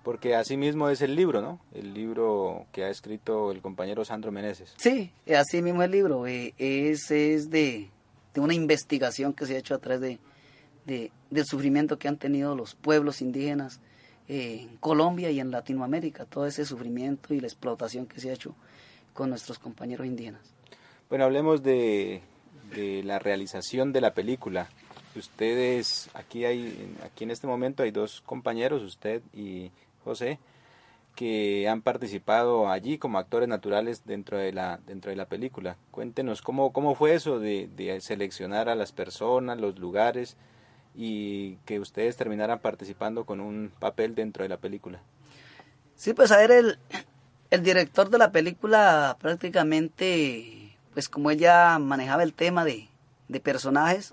Porque así mismo es el libro, ¿no? El libro que ha escrito el compañero Sandro Meneses. Sí, así mismo el libro. Es de una investigación que se ha hecho a través del sufrimiento que han tenido los pueblos indígenas en Colombia y en Latinoamérica. Todo ese sufrimiento y la explotación que se ha hecho con nuestros compañeros indígenas. Bueno, hablemos de la realización de la película. Ustedes, aquí en este momento hay dos compañeros, usted y José, que han participado allí como actores naturales dentro de la película. Cuéntenos cómo fue eso de seleccionar a las personas, los lugares y que ustedes terminaran participando con un papel dentro de la película. Sí, pues a ver, el director de la película prácticamente, pues como él ya manejaba el tema de personajes,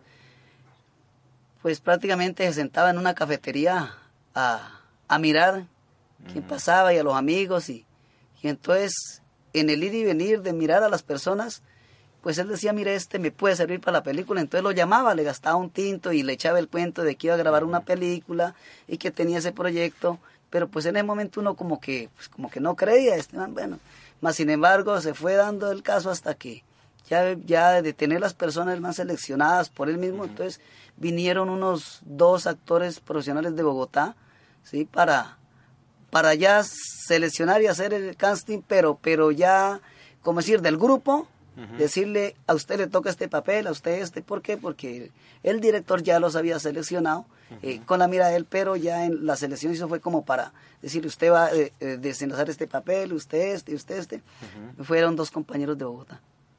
pues prácticamente se sentaba en una cafetería a mirar quién pasaba y a los amigos y entonces en el ir y venir de mirar a las personas, pues él decía, mire, me puede servir para la película, entonces lo llamaba, le gastaba un tinto y le echaba el cuento de que iba a grabar una película y que tenía ese proyecto, pero pues en ese momento uno como que no creía, bueno, más sin embargo se fue dando el caso hasta que ya de tener las personas más seleccionadas por él mismo, entonces vinieron unos 2 actores profesionales de Bogotá, ¿sí? Para ya seleccionar y hacer el casting, pero ya, como decir, del grupo, decirle, a usted le toca este papel, a usted ¿por qué? Porque el director ya los había seleccionado con la mira de él, pero ya en la selección eso fue como para decirle, usted va a desenlazar este papel, usted y usted este. Fueron 2 compañeros de Bogotá.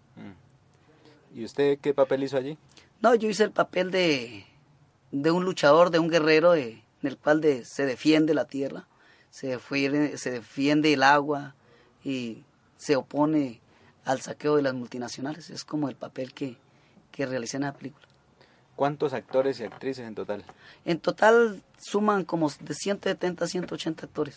¿Y usted qué papel hizo allí? No, yo hice el papel de un luchador, de un guerrero, en el cual se defiende la tierra, se defiende el agua y se opone al saqueo de las multinacionales. Es como el papel que realicé en la película. ¿Cuántos actores y actrices en total? En total suman como de 170 a 180 actores.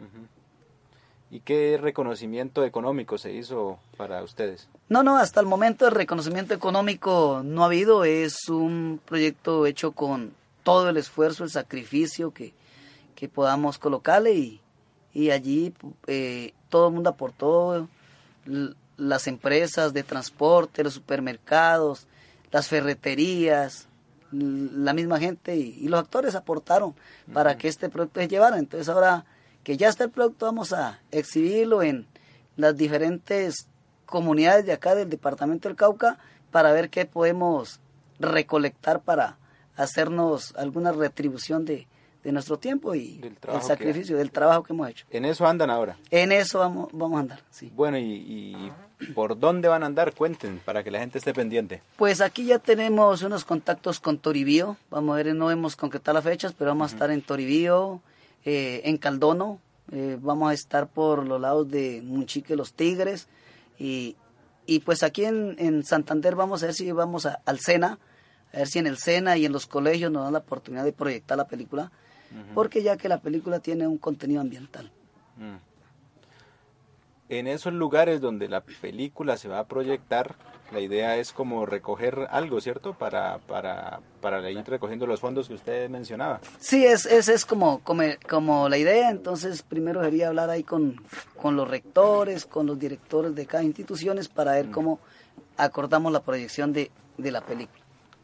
¿Y qué reconocimiento económico se hizo para ustedes? No, hasta el momento el reconocimiento económico no ha habido. Es un proyecto hecho con todo el esfuerzo, el sacrificio que podamos colocarle y allí todo el mundo aportó, las empresas de transporte, los supermercados, las ferreterías, la misma gente y los actores aportaron para que este producto se llevara. Entonces ahora que ya está el producto, vamos a exhibirlo en las diferentes comunidades de acá del departamento del Cauca para ver qué podemos recolectar para hacernos alguna retribución de nuestro tiempo y el sacrificio del trabajo que hemos hecho. ¿En eso andan ahora? En eso vamos a andar, sí. Bueno, ¿y por dónde van a andar? Cuenten, para que la gente esté pendiente. Pues aquí ya tenemos unos contactos con Toribío. Vamos a ver, no hemos concretado las fechas, pero vamos a estar en Toribío, en Caldono, vamos a estar por los lados de Munchique, Los Tigres, y pues aquí en Santander vamos a ver si vamos al SENA, a ver si en el SENA y en los colegios nos dan la oportunidad de proyectar la película, porque ya que la película tiene un contenido ambiental. En esos lugares donde la película se va a proyectar, la idea es como recoger algo, ¿cierto? Para ir recogiendo los fondos que usted mencionaba. Sí, es como la idea. Entonces primero sería hablar ahí con los rectores, con los directores de cada institución para ver cómo acordamos la proyección de la película.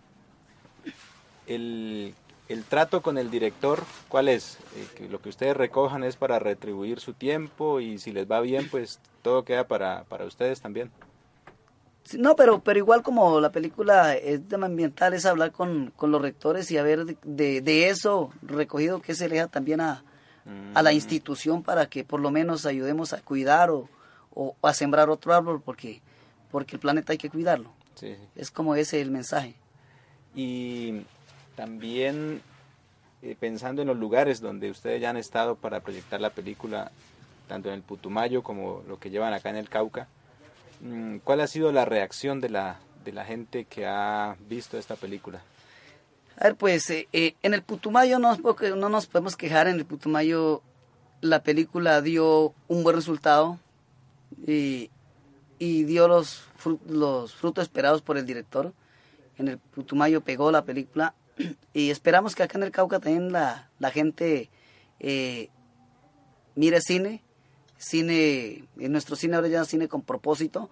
El trato con el director, ¿cuál es? Que lo que ustedes recojan es para retribuir su tiempo y si les va bien, pues todo queda para ustedes también. No, pero igual como la película es tema ambiental, es hablar con los rectores y a ver de eso recogido que se le deja también a la institución para que por lo menos ayudemos a cuidar o a sembrar otro árbol porque el planeta hay que cuidarlo. Sí. Es como ese el mensaje. Y también pensando en los lugares donde ustedes ya han estado para proyectar la película, tanto en el Putumayo como lo que llevan acá en el Cauca, ¿cuál ha sido la reacción de la gente que ha visto esta película? A ver, pues en el Putumayo no nos podemos quejar. En el Putumayo la película dio un buen resultado y dio los frutos esperados por el director. En el Putumayo pegó la película y esperamos que acá en el Cauca también la gente mire cine, en nuestro cine ahora ya cine con propósito,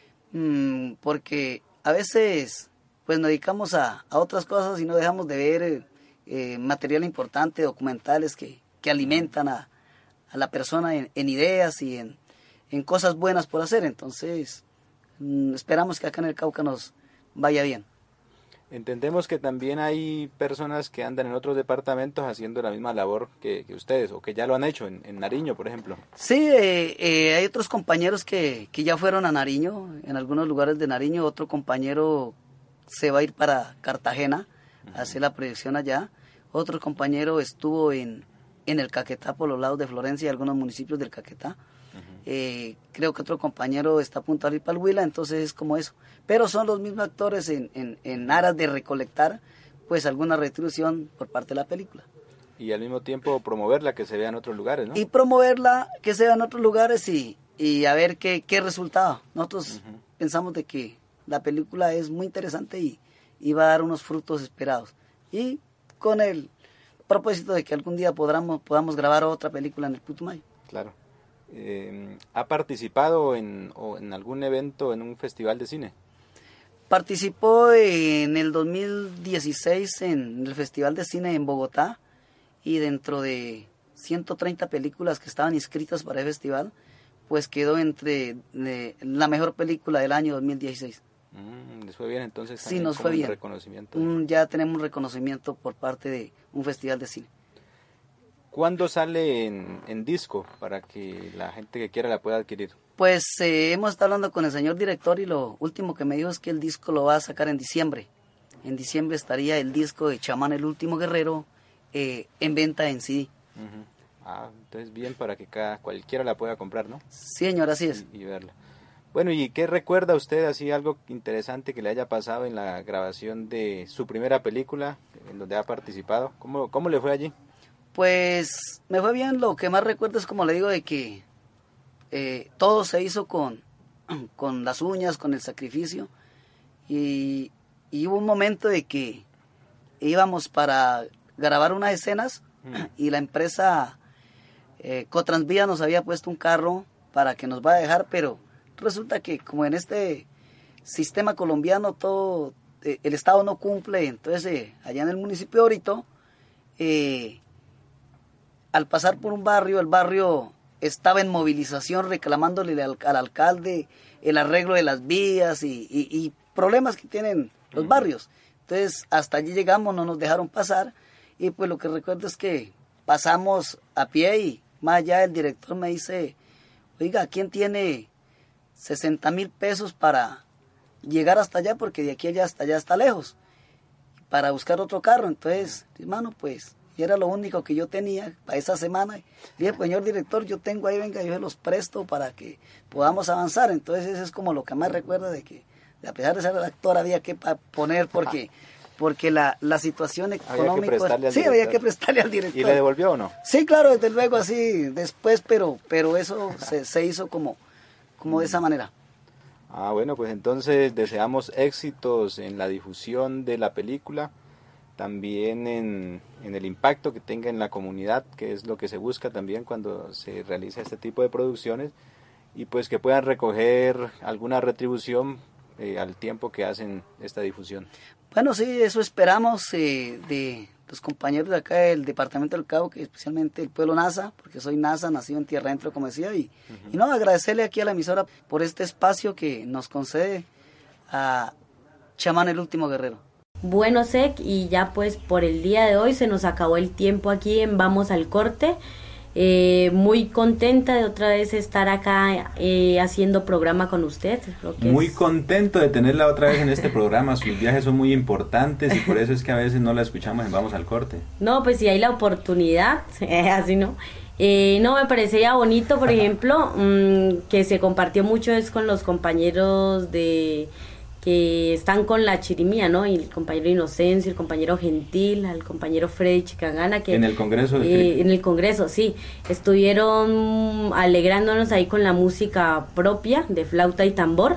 porque a veces pues nos dedicamos a otras cosas y no dejamos de ver material importante, documentales que alimentan a la persona en ideas y en cosas buenas por hacer. Entonces esperamos que acá en el Cauca nos vaya bien. Entendemos que también hay personas que andan en otros departamentos haciendo la misma labor que ustedes, o que ya lo han hecho en Nariño, por ejemplo. Sí, hay otros compañeros que ya fueron a Nariño, en algunos lugares de Nariño. Otro compañero se va a ir para Cartagena a hacer la proyección allá. Otro compañero estuvo en el Caquetá, por los lados de Florencia y algunos municipios del Caquetá. Creo que otro compañero está a punto de ir para el Huila, entonces es como eso. Pero son los mismos actores en aras de recolectar pues alguna retribución por parte de la película. Y al mismo tiempo promoverla, que se vea en otros lugares, ¿no? Y promoverla, que se vea en otros lugares y a ver qué resultado. Nosotros pensamos de que la película es muy interesante y va a dar unos frutos esperados. Y con el propósito de que algún día podamos grabar otra película en el Putumayo. Claro. ¿Ha participado en algún evento, en un festival de cine? Participó en el 2016 en el Festival de Cine en Bogotá, y dentro de 130 películas que estaban inscritas para el festival, pues quedó entre la mejor película del año 2016. ¿Les fue bien entonces? Sí, nos fue bien. Reconocimiento. Ya tenemos un reconocimiento por parte de un festival de cine. ¿Cuándo sale en disco para que la gente que quiera la pueda adquirir? Pues hemos estado hablando con el señor director y lo último que me dijo es que el disco lo va a sacar en diciembre. En diciembre estaría el disco de Chamán el Último Guerrero en venta en CD. Entonces bien, para que cualquiera la pueda comprar, ¿no? Sí, señor, así es. Y verla. Bueno, ¿y qué recuerda usted, así algo interesante que le haya pasado en la grabación de su primera película, en donde ha participado? ¿Cómo le fue allí? Pues me fue bien. Lo que más recuerdo es, como le digo, de que todo se hizo con las uñas, con el sacrificio, y hubo un momento de que íbamos para grabar unas escenas y la empresa Cotransvía nos había puesto un carro para que nos va a dejar, pero resulta que como en este sistema colombiano todo el Estado no cumple. Entonces allá en el municipio de Orito, al pasar por un barrio, el barrio estaba en movilización reclamándole al alcalde el arreglo de las vías y problemas que tienen los barrios. Entonces hasta allí llegamos, no nos dejaron pasar, y pues lo que recuerdo es que pasamos a pie y más allá el director me dice: oiga, ¿quién tiene 60,000 pesos para llegar hasta allá? Porque de aquí allá hasta allá está lejos, para buscar otro carro. Entonces, hermano, pues y era lo único que yo tenía para esa semana. Y dije: pues señor director, yo tengo ahí, venga, yo se los presto para que podamos avanzar. Entonces eso es como lo que más recuerdo, de que a pesar de ser el actor había que poner porque la situación económica... Había que prestarle al director. ¿Y le devolvió o no? Sí, claro, desde luego, así después, pero eso se hizo como de esa manera. Bueno, pues entonces deseamos éxitos en la difusión de la película, también en el impacto que tenga en la comunidad, que es lo que se busca también cuando se realiza este tipo de producciones, y pues que puedan recoger alguna retribución al tiempo que hacen esta difusión. Bueno, sí, eso esperamos de los compañeros de acá del departamento del Cabo, que especialmente el pueblo Nasa, porque soy Nasa, nacido en Tierra Adentro, como decía, y agradecerle aquí a la emisora por este espacio que nos concede a Chamán el Último Guerrero. Bueno, Sec, y ya pues por el día de hoy se nos acabó el tiempo aquí en Vamos al Corte. Muy contenta de otra vez estar acá haciendo programa con usted. Muy contento de tenerla otra vez en este programa. Sus viajes son muy importantes y por eso es que a veces no la escuchamos en Vamos al Corte. No, pues si hay la oportunidad, así no. No, me parecía bonito, por ejemplo, que se compartió mucho es con los compañeros que están con la chirimía, ¿no? Y el compañero Inocencio, el compañero Gentil, al compañero Freddy Chicagana, que en el Congreso en el Congreso, sí, estuvieron alegrándonos ahí con la música propia de flauta y tambor.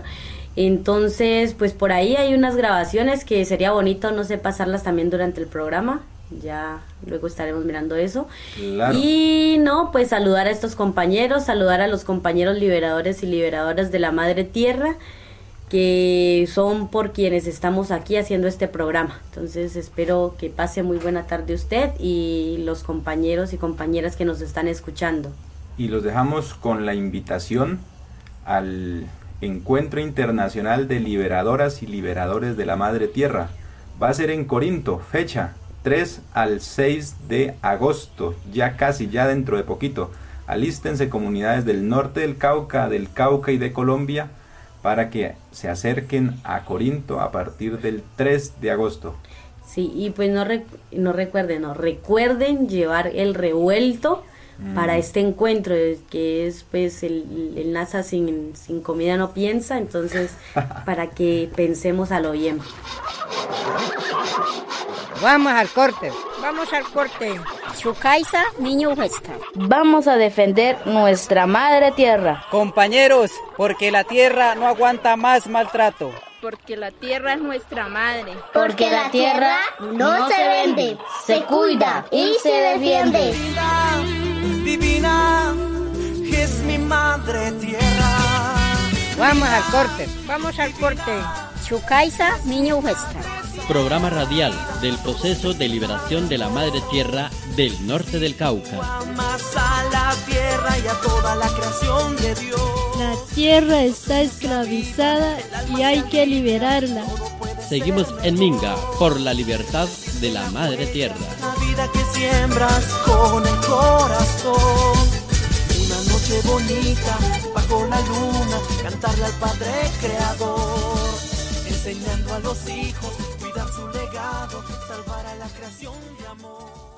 Entonces, pues por ahí hay unas grabaciones que sería bonito, no sé, pasarlas también durante el programa. ya luego estaremos mirando eso. Claro. Y no, pues saludar a estos compañeros, saludar a los compañeros liberadores y liberadoras de la Madre Tierra, que son por quienes estamos aquí haciendo este programa. Entonces espero que pase muy buena tarde usted y los compañeros y compañeras que nos están escuchando. Y los dejamos con la invitación al Encuentro Internacional de Liberadoras y Liberadores de la Madre Tierra. Va a ser en Corinto, fecha 3 al 6 de agosto, ya casi, ya dentro de poquito. Alístense comunidades del norte del Cauca y de Colombia para que se acerquen a Corinto a partir del 3 de agosto. Sí, y pues recuerden llevar el revuelto para este encuentro, que es pues el NASA sin comida no piensa, entonces para que pensemos a lo bien. Vamos al corte. Chukaisa, niño huesta. Vamos a defender nuestra madre tierra. Compañeros, porque la tierra no aguanta más maltrato. Porque la tierra es nuestra madre. Porque la tierra no se vende, se cuida y se defiende. Divina, es mi madre tierra. Vamos al corte. Chukaisa, niño huesta. Programa radial del proceso de liberación de la Madre Tierra del norte del Cauca. Amas a la tierra y a toda la creación de Dios. La tierra está esclavizada y hay que liberarla. Seguimos en Minga por la libertad de la Madre Tierra. La vida que siembras con el corazón. Una noche bonita bajo la luna, cantarle al Padre Creador, enseñando a los hijos cuidar su legado, salvar a la creación de amor.